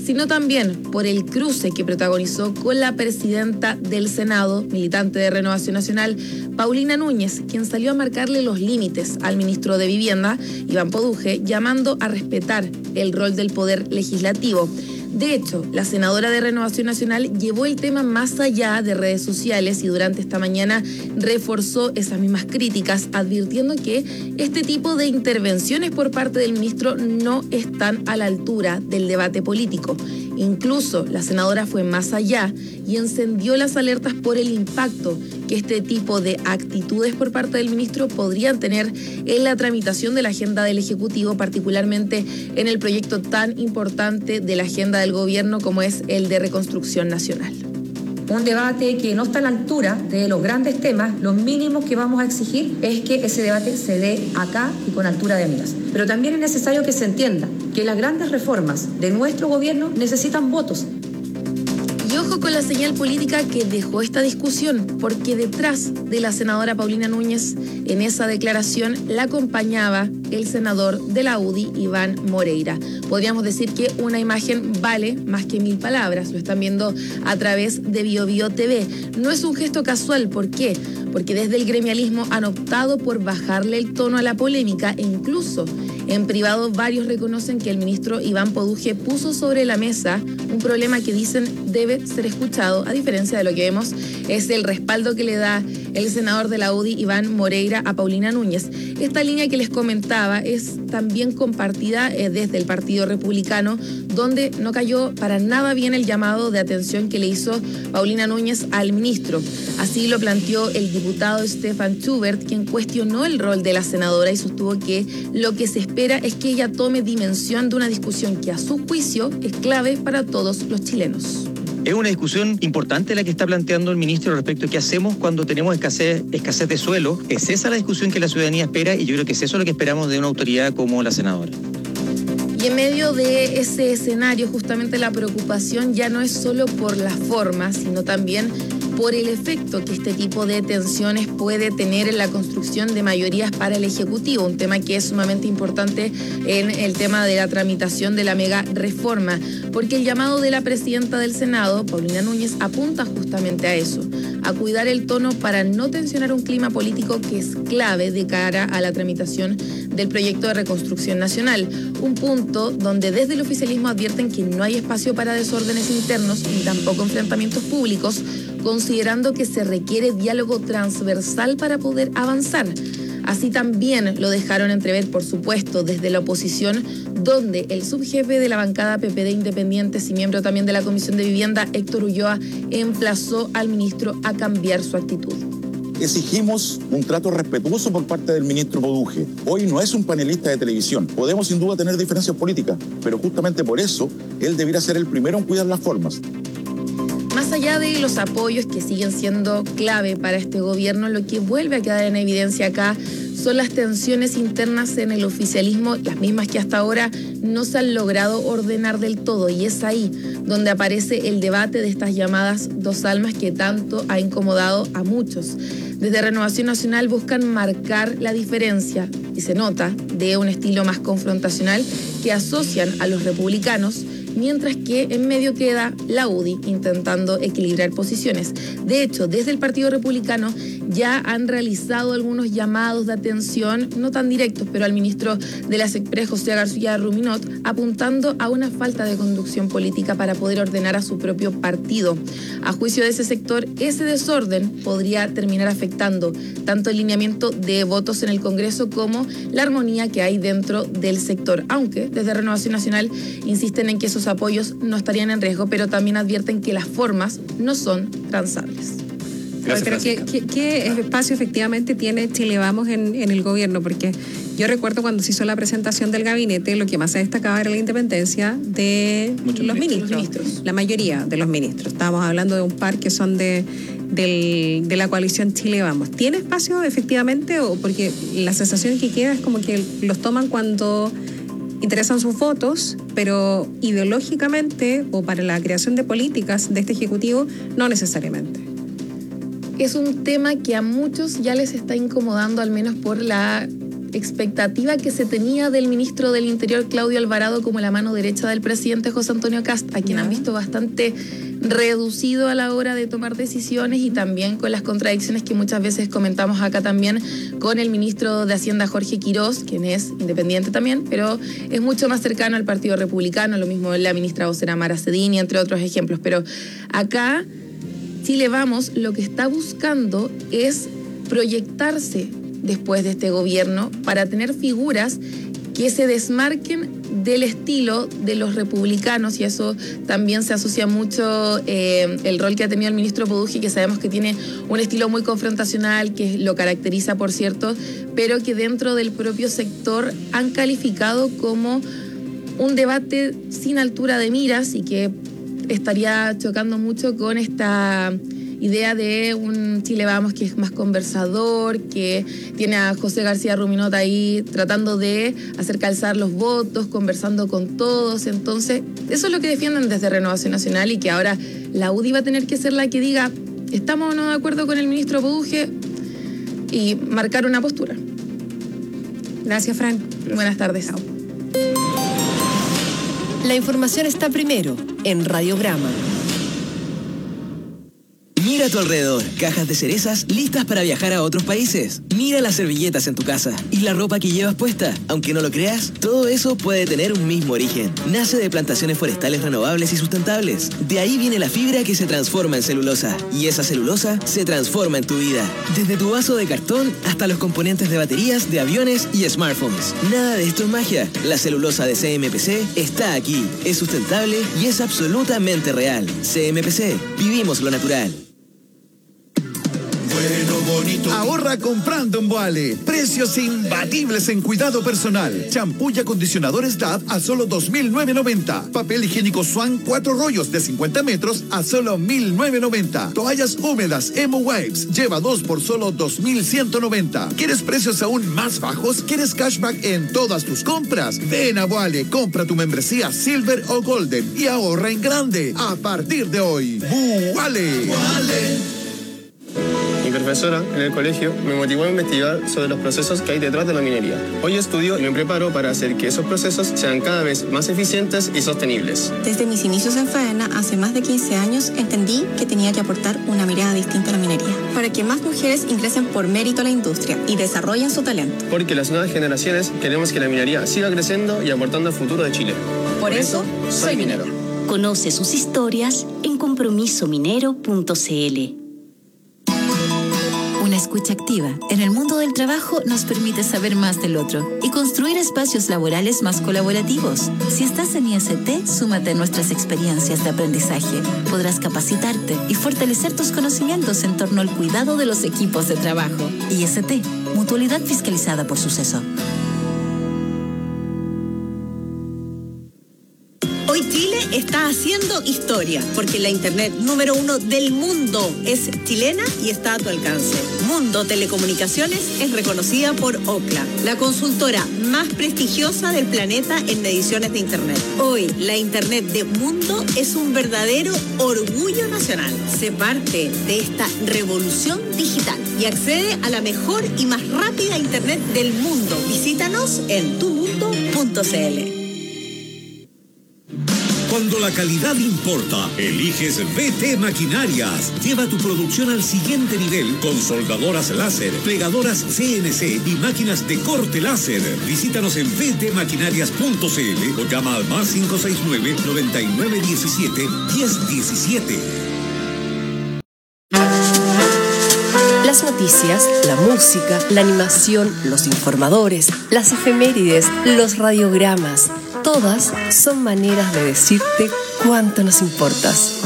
Speaker 24: sino también por el cruce que protagonizó con la presidenta del Senado, militante de Renovación Nacional, Paulina Núñez, quien salió a marcarle los límites al ministro de Vivienda, Iván Poduje, llamando a respetar el rol del Poder Legislativo. De hecho, la senadora de Renovación Nacional llevó el tema más allá de redes sociales y durante esta mañana reforzó esas mismas críticas, advirtiendo que este tipo de intervenciones por parte del ministro no están a la altura del debate político. Incluso la senadora fue más allá y encendió las alertas por el impacto que este tipo de actitudes por parte del ministro podrían tener en la tramitación de la agenda del Ejecutivo, particularmente en el proyecto tan importante de la agenda del gobierno como es el de Reconstrucción Nacional.
Speaker 6: Un debate que no está a la altura de los grandes temas. Los mínimos que vamos a exigir es que ese debate se dé acá y con altura de miras. Pero también es necesario que se entienda que las grandes reformas de nuestro gobierno necesitan votos.
Speaker 24: Y ojo con la señal política que dejó esta discusión, porque detrás de la senadora Paulina Núñez, en esa declaración, la acompañaba el senador de la U D I, Iván Moreira. Podríamos decir que una imagen vale más que mil palabras. Lo están viendo a través de Bio Bio T V. No es un gesto casual. ¿Por qué? Porque desde el gremialismo han optado por bajarle el tono a la polémica e incluso en privado varios reconocen que el ministro Iván Poduje puso sobre la mesa un problema que dicen debe ser escuchado, a diferencia de lo que vemos es el respaldo que le da el senador de la U D I, Iván Moreira, a Paulina Núñez. Esta línea que les comentaba es también compartida eh, desde el Partido Republicano, donde no cayó para nada bien el llamado de atención que le hizo Paulina Núñez al ministro. Así lo planteó el diputado Stefan Schubert, quien cuestionó el rol de la senadora y sostuvo que lo que se espera es que ella tome dimensión de una discusión que a su juicio es clave para todos los chilenos.
Speaker 7: Es una discusión importante la que está planteando el ministro respecto a qué hacemos cuando tenemos escasez, escasez de suelo. Es esa la discusión que la ciudadanía espera y yo creo que es eso lo que esperamos de una autoridad como la senadora.
Speaker 24: Y en medio de ese escenario, justamente la preocupación ya no es solo por la forma, sino también por el efecto que este tipo de tensiones puede tener en la construcción de mayorías para el Ejecutivo, un tema que es sumamente importante en el tema de la tramitación de la mega reforma, porque el llamado de la presidenta del Senado, Paulina Núñez, apunta justamente a eso, a cuidar el tono para no tensionar un clima político que es clave de cara a la tramitación del proyecto de Reconstrucción Nacional, un punto donde desde el oficialismo advierten que no hay espacio para desórdenes internos ni tampoco enfrentamientos públicos, considerando que se requiere diálogo transversal para poder avanzar. Así también lo dejaron entrever, por supuesto, desde la oposición, donde el subjefe de la bancada P P D Independientes y miembro también de la Comisión de Vivienda, Héctor Ulloa, emplazó al ministro a cambiar su actitud.
Speaker 8: Exigimos un trato respetuoso por parte del ministro Poduje. Hoy no es un panelista de televisión. Podemos sin duda tener diferencias políticas, pero justamente por eso él debiera ser el primero en cuidar las formas.
Speaker 24: Más allá de los apoyos que siguen siendo clave para este gobierno, lo que vuelve a quedar en evidencia acá son las tensiones internas en el oficialismo, las mismas que hasta ahora no se han logrado ordenar del todo, y es ahí donde aparece el debate de estas llamadas dos almas que tanto ha incomodado a muchos. Desde Renovación Nacional buscan marcar la diferencia, y se nota, de un estilo más confrontacional que asocian a los republicanos, mientras que en medio queda la U D I intentando equilibrar posiciones. De hecho, desde el Partido Republicano ya han realizado algunos llamados de atención, no tan directos, pero al ministro de la SECPRES, José García Ruminot, apuntando a una falta de conducción política para poder ordenar a su propio partido. A juicio de ese sector, ese desorden podría terminar afectando tanto el lineamiento de votos en el Congreso como la armonía que hay dentro del sector, aunque desde Renovación Nacional insisten en que esos apoyos no estarían en riesgo, pero también advierten que las formas no son transables.
Speaker 5: Gracias, pero ¿qué, qué, ¿qué espacio efectivamente tiene Chile Vamos en, en el gobierno? Porque yo recuerdo cuando se hizo la presentación del gabinete, lo que más se destacaba era la independencia de Muchos los ministros, ministros, la mayoría de los ministros. Estábamos hablando de un par que son de, del, de la coalición Chile Vamos. ¿Tiene espacio efectivamente? O porque la sensación que queda es como que los toman cuando interesan sus votos, pero ideológicamente o para la creación de políticas de este Ejecutivo, no necesariamente.
Speaker 24: Es un tema que a muchos ya les está incomodando, al menos por la expectativa que se tenía del ministro del Interior, Claudio Alvarado, como la mano derecha del presidente José Antonio Kast, a quien han visto bastante reducido a la hora de tomar decisiones, y también con las contradicciones que muchas veces comentamos acá también con el ministro de Hacienda, Jorge Quirós, quien es independiente también, pero es mucho más cercano al Partido Republicano, lo mismo la ministra vocera Mara Cedini, entre otros ejemplos. Pero acá, Chile Vamos lo que está buscando es proyectarse después de este gobierno para tener figuras que se desmarquen del estilo de los republicanos, y eso también se asocia mucho eh, el rol que ha tenido el ministro Poduje, que sabemos que tiene un estilo muy confrontacional, que lo caracteriza, por cierto, pero que dentro del propio sector han calificado como un debate sin altura de miras y que estaría chocando mucho con esta idea de un Chile Vamos que es más conversador, que tiene a José García Ruminot ahí tratando de hacer calzar los votos, conversando con todos. Entonces, eso es lo que defienden desde Renovación Nacional, y que ahora la U D I va a tener que ser la que diga, ¿estamos o no de acuerdo con el ministro Poduje? Y marcar una postura.
Speaker 1: Gracias, Fran.
Speaker 24: Buenas tardes.
Speaker 1: La información está primero en Radiograma.
Speaker 9: Mira a tu alrededor, cajas de cerezas listas para viajar a otros países. Mira las servilletas en tu casa y la ropa que llevas puesta. Aunque no lo creas, todo eso puede tener un mismo origen. Nace de plantaciones forestales renovables y sustentables. De ahí viene la fibra que se transforma en celulosa. Y esa celulosa se transforma en tu vida. Desde tu vaso de cartón hasta los componentes de baterías, de aviones y smartphones. Nada de esto es magia. La celulosa de C M P C está aquí. Es sustentable y es absolutamente real. C M P C. Vivimos lo natural.
Speaker 10: Bueno, bonito. Ahorra comprando en Boale. Precios imbatibles en cuidado personal. Champú y acondicionadores D A V a solo dos mil novecientos noventa. Papel higiénico Swan cuatro rollos de cincuenta metros a solo mil novecientos noventa. Toallas húmedas Emo Wipes lleva dos por solo dos mil ciento noventa. ¿Quieres precios aún más bajos? ¿Quieres cashback en todas tus compras? Ven a Boale, compra tu membresía Silver o Golden y ahorra en grande a partir de hoy. Boale. Boale.
Speaker 11: Mi profesora en el colegio me motivó a investigar sobre los procesos que hay detrás de la minería. Hoy estudio y me preparo para hacer que esos procesos sean cada vez más eficientes y sostenibles.
Speaker 12: Desde mis inicios en Faena, hace más de quince años, entendí que tenía que aportar una mirada distinta a la minería, para que más mujeres ingresen por mérito a la industria y desarrollen su talento.
Speaker 11: Porque las nuevas generaciones queremos que la minería siga creciendo y aportando al futuro de Chile.
Speaker 12: Por, por eso, eso, soy minero.
Speaker 25: Conoce sus historias en compromiso minero punto c l.
Speaker 26: Una escucha activa en el mundo del trabajo nos permite saber más del otro y construir espacios laborales más colaborativos. Si estás en I S T, súmate a nuestras experiencias de aprendizaje. Podrás capacitarte y fortalecer tus conocimientos en torno al cuidado de los equipos de trabajo. I S T, mutualidad fiscalizada por Suceso.
Speaker 27: Hoy Chile está haciendo historia, porque la internet número uno del mundo es chilena y está a tu alcance. Mundo Telecomunicaciones es reconocida por Ookla, la consultora más prestigiosa del planeta en mediciones de internet. Hoy, la internet de Mundo es un verdadero orgullo nacional. Sé parte de esta revolución digital y accede a la mejor y más rápida internet del mundo. Visítanos en tu mundo punto c l.
Speaker 28: Cuando la calidad importa, eliges V T Maquinarias. Lleva tu producción al siguiente nivel con soldadoras láser, plegadoras C N C y máquinas de corte láser. Visítanos en v t maquinarias punto c l o llama al más cinco seis nueve, noventa y nueve diecisiete, diez diecisiete.
Speaker 1: Las noticias, la música, la animación, los informadores, las efemérides, los radiogramas, todas son maneras de decirte cuánto nos importas.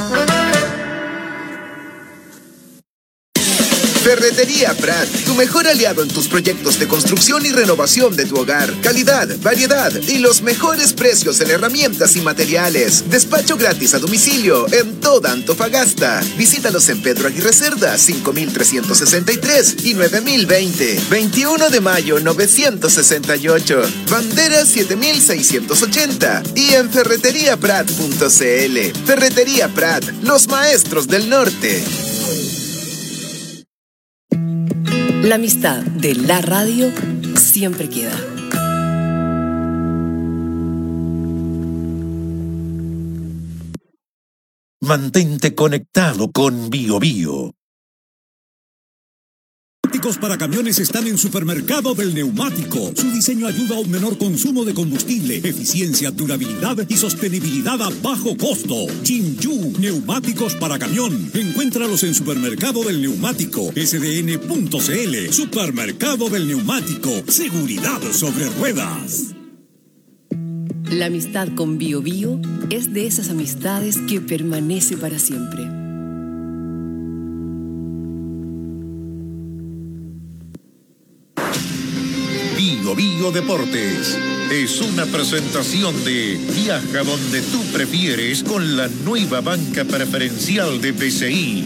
Speaker 29: Ferretería Prat, tu mejor aliado en tus proyectos de construcción y renovación de tu hogar. Calidad, variedad y los mejores precios en herramientas y materiales. Despacho gratis a domicilio en toda Antofagasta. Visítanos en Pedro Aguirre Cerda, cinco mil trescientos sesenta y tres y nueve mil veinte. veintiuno de mayo novecientos sesenta y ocho. Bandera siete mil seiscientos ochenta. Y en ferretería prat punto c l. Ferretería Prat, los maestros del norte.
Speaker 1: La amistad de la radio siempre queda.
Speaker 3: Mantente conectado con Bio Bio.
Speaker 28: Neumáticos para camiones están en Supermercado del Neumático. Su diseño ayuda a un menor consumo de combustible, eficiencia, durabilidad y sostenibilidad a bajo costo. Chinju, neumáticos para camión. Encuéntralos en Supermercado del Neumático, S D N punto C L. Supermercado del Neumático. Seguridad sobre ruedas.
Speaker 1: La amistad con Bio Bio es de esas amistades que permanece para siempre.
Speaker 3: Bio Bio Deportes es una presentación de Viaja donde tú prefieres con la nueva banca preferencial de B C I.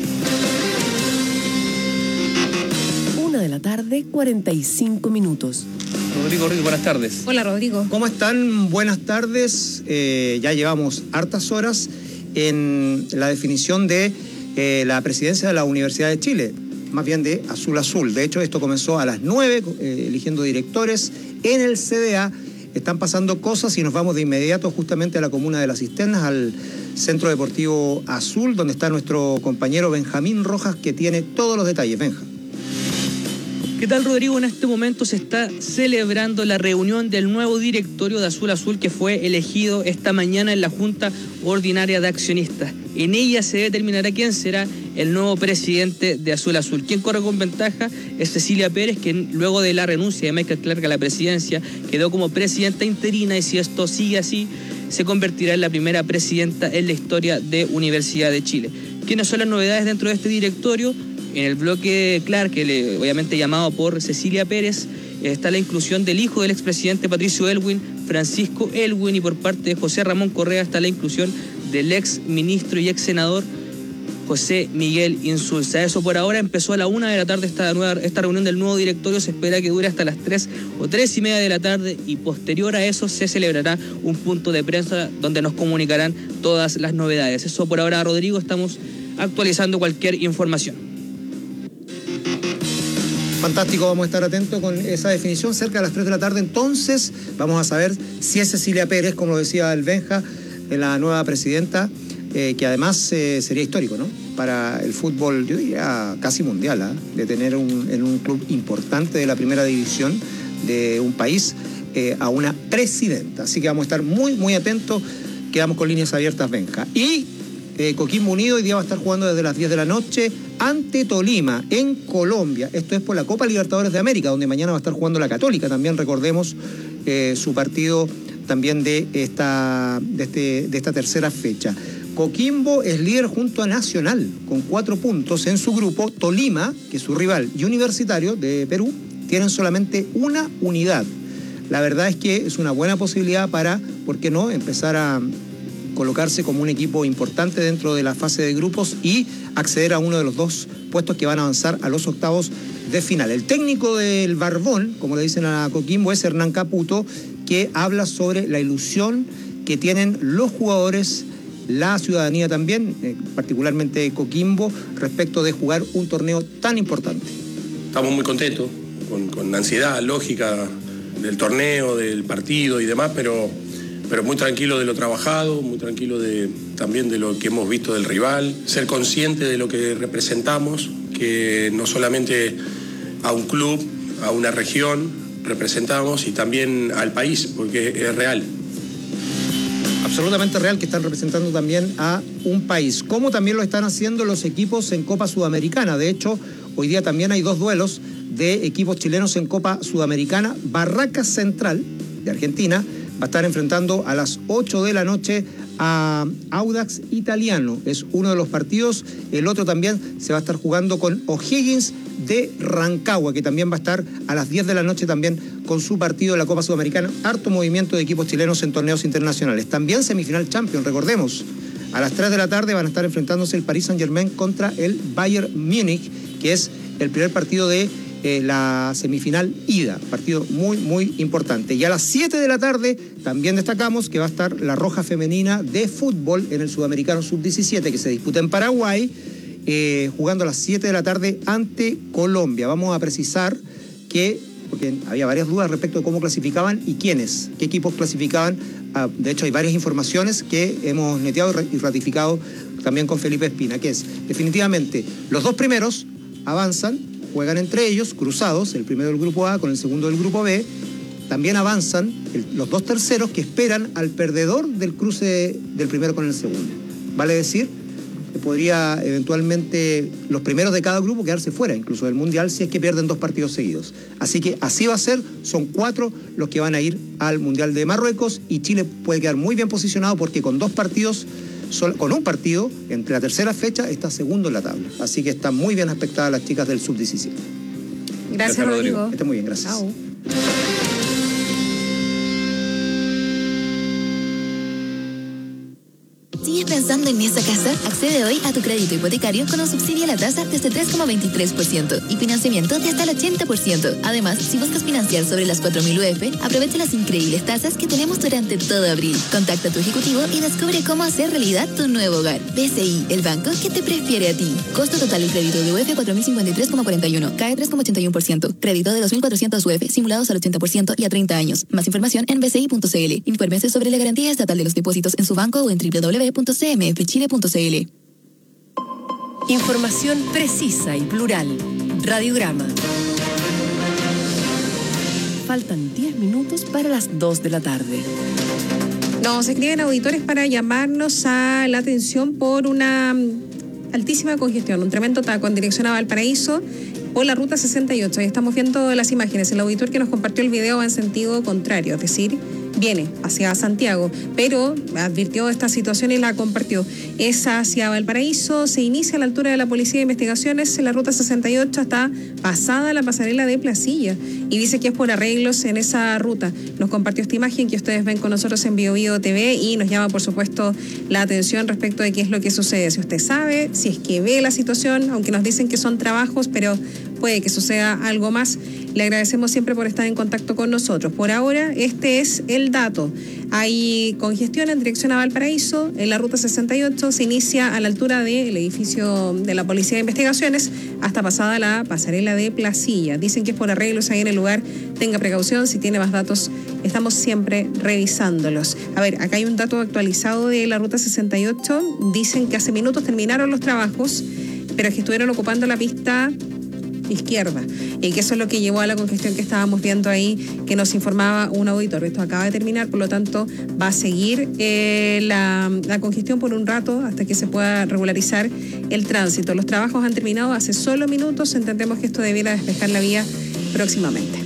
Speaker 1: Una de la tarde, cuarenta y cinco minutos.
Speaker 4: Rodrigo Rico, buenas tardes.
Speaker 5: Hola, Rodrigo.
Speaker 13: ¿Cómo están? Buenas tardes. Eh, ya llevamos hartas horas en la definición de eh, la presidencia de la Universidad de Chile, más bien de Azul Azul. De hecho, esto comenzó a las nueve, eh, eligiendo directores en el C D A. Están pasando cosas y nos vamos de inmediato justamente a la comuna de Las Cisternas, al Centro Deportivo Azul, donde está nuestro compañero Benjamín Rojas, que tiene todos los detalles. Benja.
Speaker 14: ¿Qué tal, Rodrigo? En este momento se está celebrando la reunión del nuevo directorio de Azul Azul, que fue elegido esta mañana en la Junta Ordinaria de Accionistas. En ella se determinará quién será el nuevo presidente de Azul Azul. Quien corre con ventaja es Cecilia Pérez, que luego de la renuncia de Michael Clark a la presidencia quedó como presidenta interina, y si esto sigue así, se convertirá en la primera presidenta en la historia de Universidad de Chile. ¿Quiénes son las novedades dentro de este directorio? En el bloque Clark, que le, obviamente llamado por Cecilia Pérez, está la inclusión del hijo del expresidente Patricio Elwin, Francisco Elwin, y por parte de José Ramón Correa está la inclusión del ex ministro y ex senador José Miguel Insulza. Eso por ahora. Empezó a la una de la tarde esta, nueva, esta reunión del nuevo directorio. Se espera que dure hasta las tres o tres y media de la tarde, y posterior a eso se celebrará un punto de prensa donde nos comunicarán todas las novedades. Eso por ahora, Rodrigo. Estamos actualizando cualquier información.
Speaker 13: Fantástico, vamos a estar atentos con esa definición. Cerca de las tres de la tarde, entonces, vamos a saber si es Cecilia Pérez, como lo decía el Benja, la nueva presidenta, eh, que además eh, sería histórico, ¿no? Para el fútbol, yo diría casi mundial, ¿eh? De tener un, en un club importante de la primera división de un país eh, a una presidenta. Así que vamos a estar muy, muy atentos. Quedamos con líneas abiertas, Benja. Y eh, Coquimbo Unido hoy día va a estar jugando desde las diez de la noche ante Tolima, en Colombia. Esto es por la Copa Libertadores de América, donde mañana va a estar jugando la Católica. También recordemos eh, su partido también de esta, de, este, de esta tercera fecha. Coquimbo es líder junto a Nacional, con cuatro puntos en su grupo. Tolima, que es su rival, y Universitario de Perú, tienen solamente una unidad. La verdad es que es una buena posibilidad para, ¿por qué no?, empezar a colocarse como un equipo importante dentro de la fase de grupos y acceder a uno de los dos puestos que van a avanzar a los octavos de final. El técnico del Barbón, como le dicen a Coquimbo, es Hernán Caputo, que habla sobre la ilusión que tienen los jugadores, la ciudadanía también, eh, particularmente Coquimbo, respecto de jugar un torneo tan importante.
Speaker 15: Estamos muy contentos, con, con ansiedad lógica del torneo, del partido y demás, pero... pero muy tranquilo de lo trabajado, muy tranquilo de, también de lo que hemos visto del rival, ser consciente de lo que representamos, que no solamente a un club, a una región representamos, y también al país, porque es real.
Speaker 13: Absolutamente real, que están representando también a un país, como también lo están haciendo los equipos en Copa Sudamericana. De hecho, hoy día también hay dos duelos de equipos chilenos en Copa Sudamericana. Barracas Central, de Argentina, va a estar enfrentando a las ocho de la noche a Audax Italiano. Es uno de los partidos. El otro también se va a estar jugando con O'Higgins de Rancagua, que también va a estar a las diez de la noche también con su partido de la Copa Sudamericana. Harto movimiento de equipos chilenos en torneos internacionales. También semifinal Champions, recordemos. A las tres de la tarde van a estar enfrentándose el Paris Saint-Germain contra el Bayern Múnich, que es el primer partido de Eh, la semifinal ida, partido muy muy importante. Y a las siete de la tarde también destacamos que va a estar la Roja Femenina de fútbol en el Sudamericano sub diecisiete, que se disputa en Paraguay, eh, jugando a las siete de la tarde ante Colombia. Vamos a precisar que porque había varias dudas respecto de cómo clasificaban y quiénes, qué equipos clasificaban. Ah, de hecho, hay varias informaciones que hemos neteado y ratificado también con Felipe Espina, que es, definitivamente, los dos primeros avanzan, juegan entre ellos, cruzados, el primero del grupo A con el segundo del grupo B. También avanzan el, los dos terceros que esperan al perdedor del cruce del primero con el segundo. Vale decir que podría eventualmente los primeros de cada grupo quedarse fuera, incluso del Mundial, si es que pierden dos partidos seguidos. Así que así va a ser, son cuatro los que van a ir al Mundial de Marruecos y Chile puede quedar muy bien posicionado porque con dos partidos, con un partido, entre la tercera fecha, está segundo en la tabla. Así que están muy bien aspectadas las chicas del sub diecisiete.
Speaker 5: Gracias, gracias Rodrigo.
Speaker 13: Rodrigo. Está muy bien, gracias.
Speaker 5: Chao.
Speaker 26: ¿Sigues pensando en esa casa? Accede hoy a tu crédito hipotecario con un subsidio a la tasa desde tres coma veintitrés por ciento y financiamiento de hasta el ochenta por ciento. Además, si buscas financiar sobre las cuatro mil U F, aprovecha las increíbles tasas que tenemos durante todo abril. Contacta a tu ejecutivo y descubre cómo hacer realidad tu nuevo hogar. B C I, el banco que te prefiere a ti. Costo total del crédito de U F cuatro mil cincuenta y tres coma cuarenta y uno, cae tres coma ochenta y uno por ciento. Crédito de dos mil cuatrocientos U F simulados al ochenta por ciento y a treinta años. Más información en b c i punto c l. Infórmese sobre la garantía estatal de los depósitos en su banco o en w w w punto c m f chile punto c l.
Speaker 1: Información precisa y plural. Radiograma. Faltan diez minutos para las dos de la tarde.
Speaker 5: Nos escriben auditores para llamarnos a la atención por una altísima congestión, un tremendo taco en dirección a Valparaíso por la ruta sesenta y ocho. Ahí estamos viendo las imágenes. El auditor que nos compartió el video va en sentido contrario, es decir, viene hacia Santiago, pero advirtió esta situación y la compartió. Es hacia Valparaíso, se inicia a la altura de la Policía de Investigaciones en la ruta sesenta y ocho hasta pasada la pasarela de Placilla y dice que es por arreglos en esa ruta. Nos compartió esta imagen que ustedes ven con nosotros en Bio Bio T V y nos llama por supuesto la atención respecto de qué es lo que sucede. Si usted sabe, si es que ve la situación, aunque nos dicen que son trabajos, pero puede que suceda algo más, le agradecemos siempre por estar en contacto con nosotros. Por ahora, este es el dato. Hay congestión en dirección a Valparaíso, en la ruta sesenta y ocho, se inicia a la altura del edificio de la Policía de Investigaciones hasta pasada la pasarela de Placilla. Dicen que es por arreglos ahí en el lugar, tenga precaución, si tiene más datos, estamos siempre revisándolos. A ver, acá hay un dato actualizado de la ruta sesenta y ocho, dicen que hace minutos terminaron los trabajos, pero es que estuvieron ocupando la pista izquierda, y que eso es lo que llevó a la congestión que estábamos viendo ahí, que nos informaba un auditor. Esto acaba de terminar, por lo tanto va a seguir eh, la, la congestión por un rato hasta que se pueda regularizar el tránsito. Los trabajos han terminado hace solo minutos, entendemos que esto debiera despejar la vía próximamente.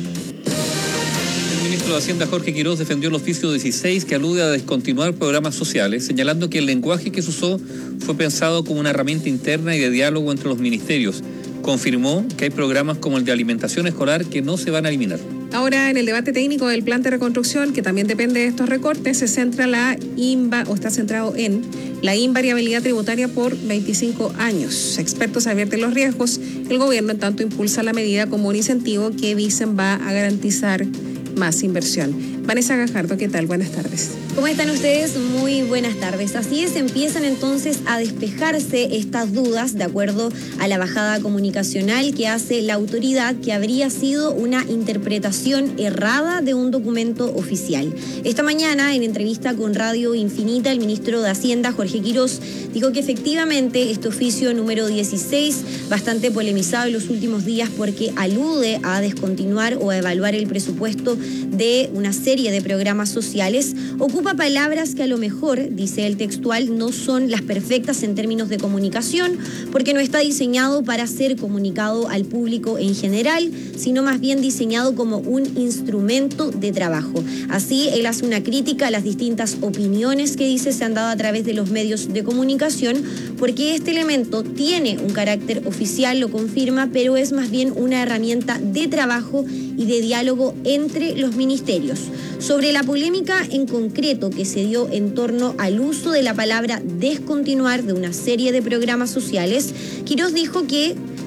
Speaker 4: El ministro de Hacienda, Jorge Quiroz, defendió el oficio dieciséis que alude a descontinuar programas sociales, señalando que el lenguaje que se usó fue pensado como una herramienta interna y de diálogo entre los ministerios. Confirmó que hay programas como el de alimentación escolar que no se van a eliminar.
Speaker 5: Ahora, en el debate técnico del plan de reconstrucción, que también depende de estos recortes, se centra la inva, o está centrado en la invariabilidad tributaria por veinticinco años. Expertos advierten los riesgos. El gobierno, en tanto, impulsa la medida como un incentivo que dicen va a garantizar más inversión. Vanessa Gajardo, ¿qué tal? Buenas tardes.
Speaker 2: ¿Cómo están ustedes? Muy buenas tardes. Así es, empiezan entonces a despejarse estas dudas de acuerdo a la bajada comunicacional que hace la autoridad, que habría sido una interpretación errada de un documento oficial. Esta mañana, en entrevista con Radio Infinita, el ministro de Hacienda, Jorge Quiroz, dijo que efectivamente este oficio número dieciséis, bastante polemizado en los últimos días porque alude a descontinuar o a evaluar el presupuesto de una serie de programas sociales, ocupa palabras que a lo mejor, dice el textual, no son las perfectas en términos de comunicación, porque no está diseñado para ser comunicado al público en general, sino más bien diseñado como un instrumento de trabajo. Así, él hace una crítica a las distintas opiniones que dice se han dado a través de los medios de comunicación, porque este elemento tiene un carácter oficial, lo confirma, pero es más bien una herramienta de trabajo y de diálogo entre los ministerios. Sobre la polémica en concreto que se dio en torno al uso de la palabra descontinuar de una serie de programas sociales, Quiroz dijo que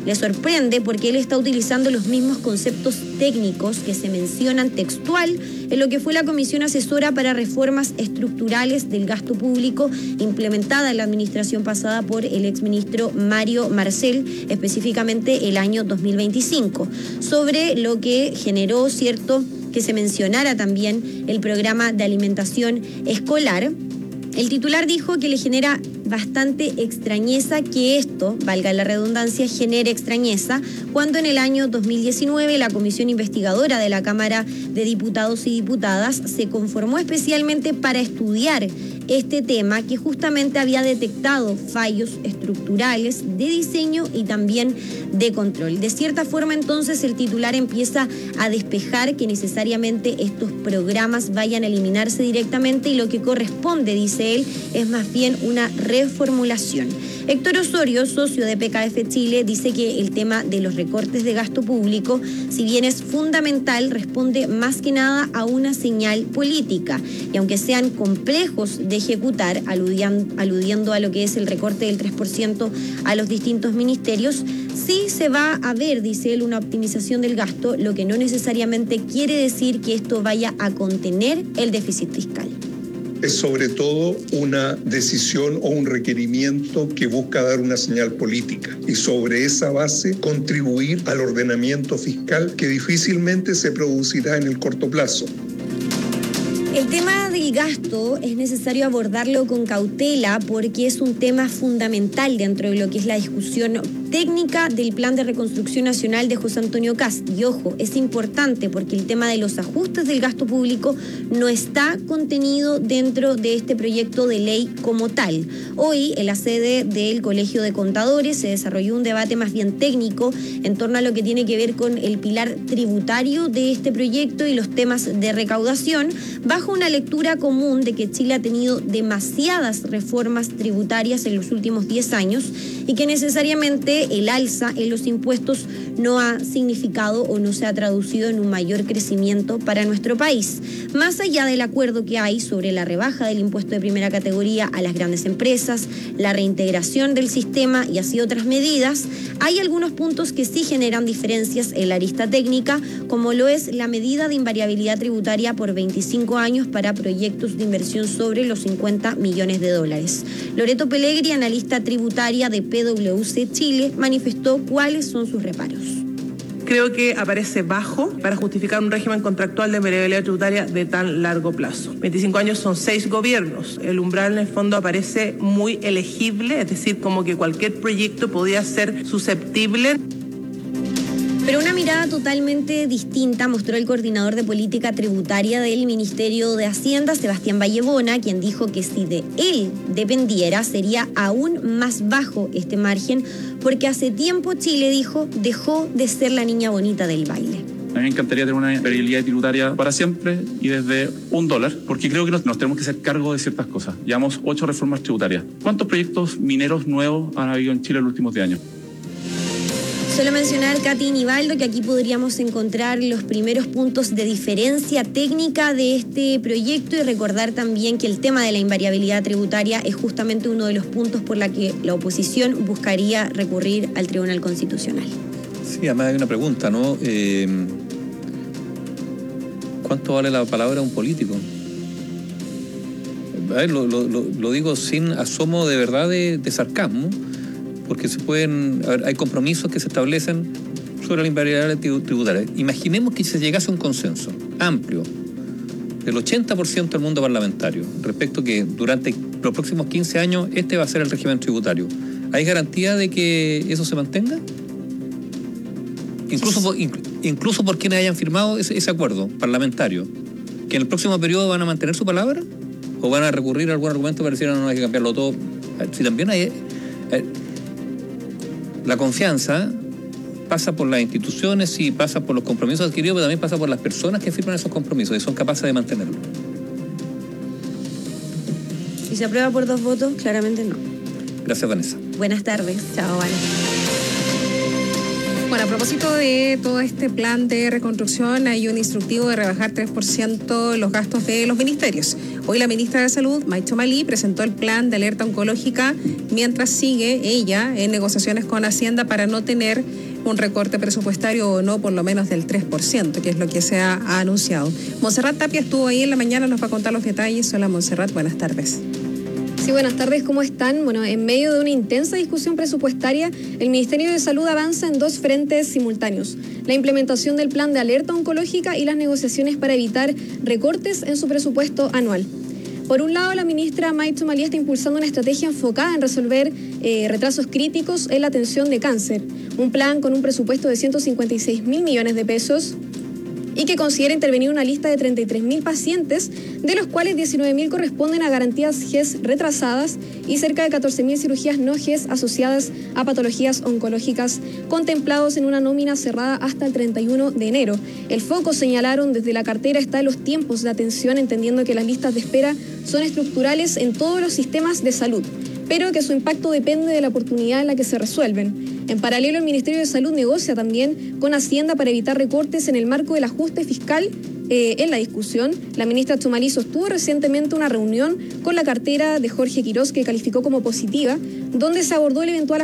Speaker 2: le sorprende porque él está utilizando los mismos conceptos técnicos que se mencionan textual en lo que fue la Comisión Asesora para Reformas Estructurales del Gasto Público implementada en la administración pasada por el exministro Mario Marcel, específicamente el año dos mil veinticinco, sobre lo que generó, cierto, que se mencionara también el programa de alimentación escolar. El titular dijo que le genera bastante extrañeza que esto, valga la redundancia, genere extrañeza, cuando en el año dos mil diecinueve la Comisión Investigadora de la Cámara de Diputados y Diputadas se conformó especialmente para estudiar este tema, que justamente había detectado fallos estructurales de diseño y también de control. De cierta forma, entonces, el titular empieza a despejar que necesariamente estos programas vayan a eliminarse directamente y lo que corresponde, dice él, es más bien una reformulación. Héctor Osorio, socio de P K F Chile, dice que el tema de los recortes de gasto público, si bien es fundamental, responde más que nada a una señal política. Y aunque sean complejos de ejecutar, aludiendo, aludiendo a lo que es el recorte del tres por ciento a los distintos ministerios, sí se va a ver, dice él, una optimización del gasto, lo que no necesariamente quiere decir que esto vaya a contener el déficit fiscal.
Speaker 6: Es sobre todo una decisión o un requerimiento que busca dar una señal política y sobre esa base contribuir al ordenamiento fiscal que difícilmente se producirá en el corto plazo.
Speaker 2: El tema del gasto es necesario abordarlo con cautela porque es un tema fundamental dentro de lo que es la discusión técnica del Plan de Reconstrucción Nacional de José Antonio Kast. Y ojo, es importante porque el tema de los ajustes del gasto público no está contenido dentro de este proyecto de ley como tal. Hoy, en la sede del Colegio de Contadores, se desarrolló un debate más bien técnico en torno a lo que tiene que ver con el pilar tributario de este proyecto y los temas de recaudación, bajo una lectura común de que Chile ha tenido demasiadas reformas tributarias en los últimos diez años y que necesariamente el alza en los impuestos no ha significado o no se ha traducido en un mayor crecimiento para nuestro país. Más allá del acuerdo que hay sobre la rebaja del impuesto de primera categoría a las grandes empresas, la reintegración del sistema y así otras medidas, hay algunos puntos que sí generan diferencias en la arista técnica, como lo es la medida de invariabilidad tributaria por veinticinco años para proyectos de inversión sobre los cincuenta millones de dólares. Loreto Pellegri, analista tributaria de P W C Chile, manifestó cuáles son sus reparos.
Speaker 16: Creo que aparece bajo para justificar un régimen contractual de variabilidad tributaria de tan largo plazo. veinticinco años son seis gobiernos. El umbral en el fondo aparece muy elegible, es decir, como que cualquier proyecto podía ser susceptible.
Speaker 2: Pero una mirada totalmente distinta mostró el coordinador de política tributaria del Ministerio de Hacienda, Sebastián Vallebona, quien dijo que si de él dependiera sería aún más bajo este margen, porque hace tiempo Chile, dijo, dejó de ser la niña bonita del baile.
Speaker 17: A mí me encantaría tener una variabilidad tributaria para siempre y desde un dólar, porque creo que nos, nos tenemos que hacer cargo de ciertas cosas. Llevamos ocho reformas tributarias. ¿Cuántos proyectos mineros nuevos han habido en Chile en los últimos diez años?
Speaker 2: Solo mencionar, Katy y Nivaldo, que aquí podríamos encontrar los primeros puntos de diferencia técnica de este proyecto y recordar también que el tema de la invariabilidad tributaria es justamente uno de los puntos por la que la oposición buscaría recurrir al Tribunal Constitucional.
Speaker 4: Sí, además hay una pregunta, ¿no? Eh, ¿Cuánto vale la palabra de un político? A ver, lo, lo, lo digo sin asomo de verdad de, de sarcasmo, porque se pueden, a ver, hay compromisos que se establecen sobre la invariabilidad tributaria. Imaginemos que se llegase a un consenso amplio del ochenta por ciento del mundo parlamentario respecto a que durante los próximos quince años este va a ser el régimen tributario. ¿Hay garantía de que eso se mantenga? Incluso por, incluso por quienes hayan firmado ese, ese acuerdo parlamentario, que en el próximo periodo van a mantener su palabra o van a recurrir a algún argumento para decir no, no hay que cambiarlo todo. Si también hay... hay La confianza pasa por las instituciones y pasa por los compromisos adquiridos, pero también pasa por las personas que firman esos compromisos y son capaces de mantenerlos.
Speaker 2: ¿Y se aprueba por dos votos? Claramente no.
Speaker 4: Gracias, Vanessa.
Speaker 2: Buenas tardes. Chao, Vale.
Speaker 5: Bueno, a propósito de todo este plan de reconstrucción, hay un instructivo de rebajar tres por ciento los gastos de los ministerios. Hoy la ministra de Salud, May Chomali, presentó el plan de alerta oncológica mientras sigue ella en negociaciones con Hacienda para no tener un recorte presupuestario o no por lo menos del tres por ciento, que es lo que se ha, ha anunciado. Montserrat Tapia estuvo ahí en la mañana, nos va a contar los detalles. Hola Montserrat, buenas tardes.
Speaker 7: Sí, buenas tardes, ¿cómo están? Bueno, en medio de una intensa discusión presupuestaria, el Ministerio de Salud avanza en dos frentes simultáneos: la implementación del plan de alerta oncológica y las negociaciones para evitar recortes en su presupuesto anual. Por un lado, la ministra May Chomali está impulsando una estrategia enfocada en resolver eh, retrasos críticos en la atención de cáncer, un plan con un presupuesto de ciento cincuenta y seis mil millones de pesos y que considera intervenir una lista de treinta y tres mil pacientes, de los cuales diecinueve mil corresponden a garantías G E S retrasadas y cerca de catorce mil cirugías no G E S asociadas a patologías oncológicas contemplados en una nómina cerrada hasta el treinta y uno de enero. El foco, señalaron desde la cartera, está en los tiempos de atención, entendiendo que las listas de espera son estructurales en todos los sistemas de salud, pero que su impacto depende de la oportunidad en la que se resuelven. En paralelo, el Ministerio de Salud negocia también con Hacienda para evitar recortes en el marco del ajuste fiscal. Eh, en la discusión, la ministra Chomali sostuvo recientemente una reunión con la cartera de Jorge Quirós, que calificó como positiva, donde se abordó el eventual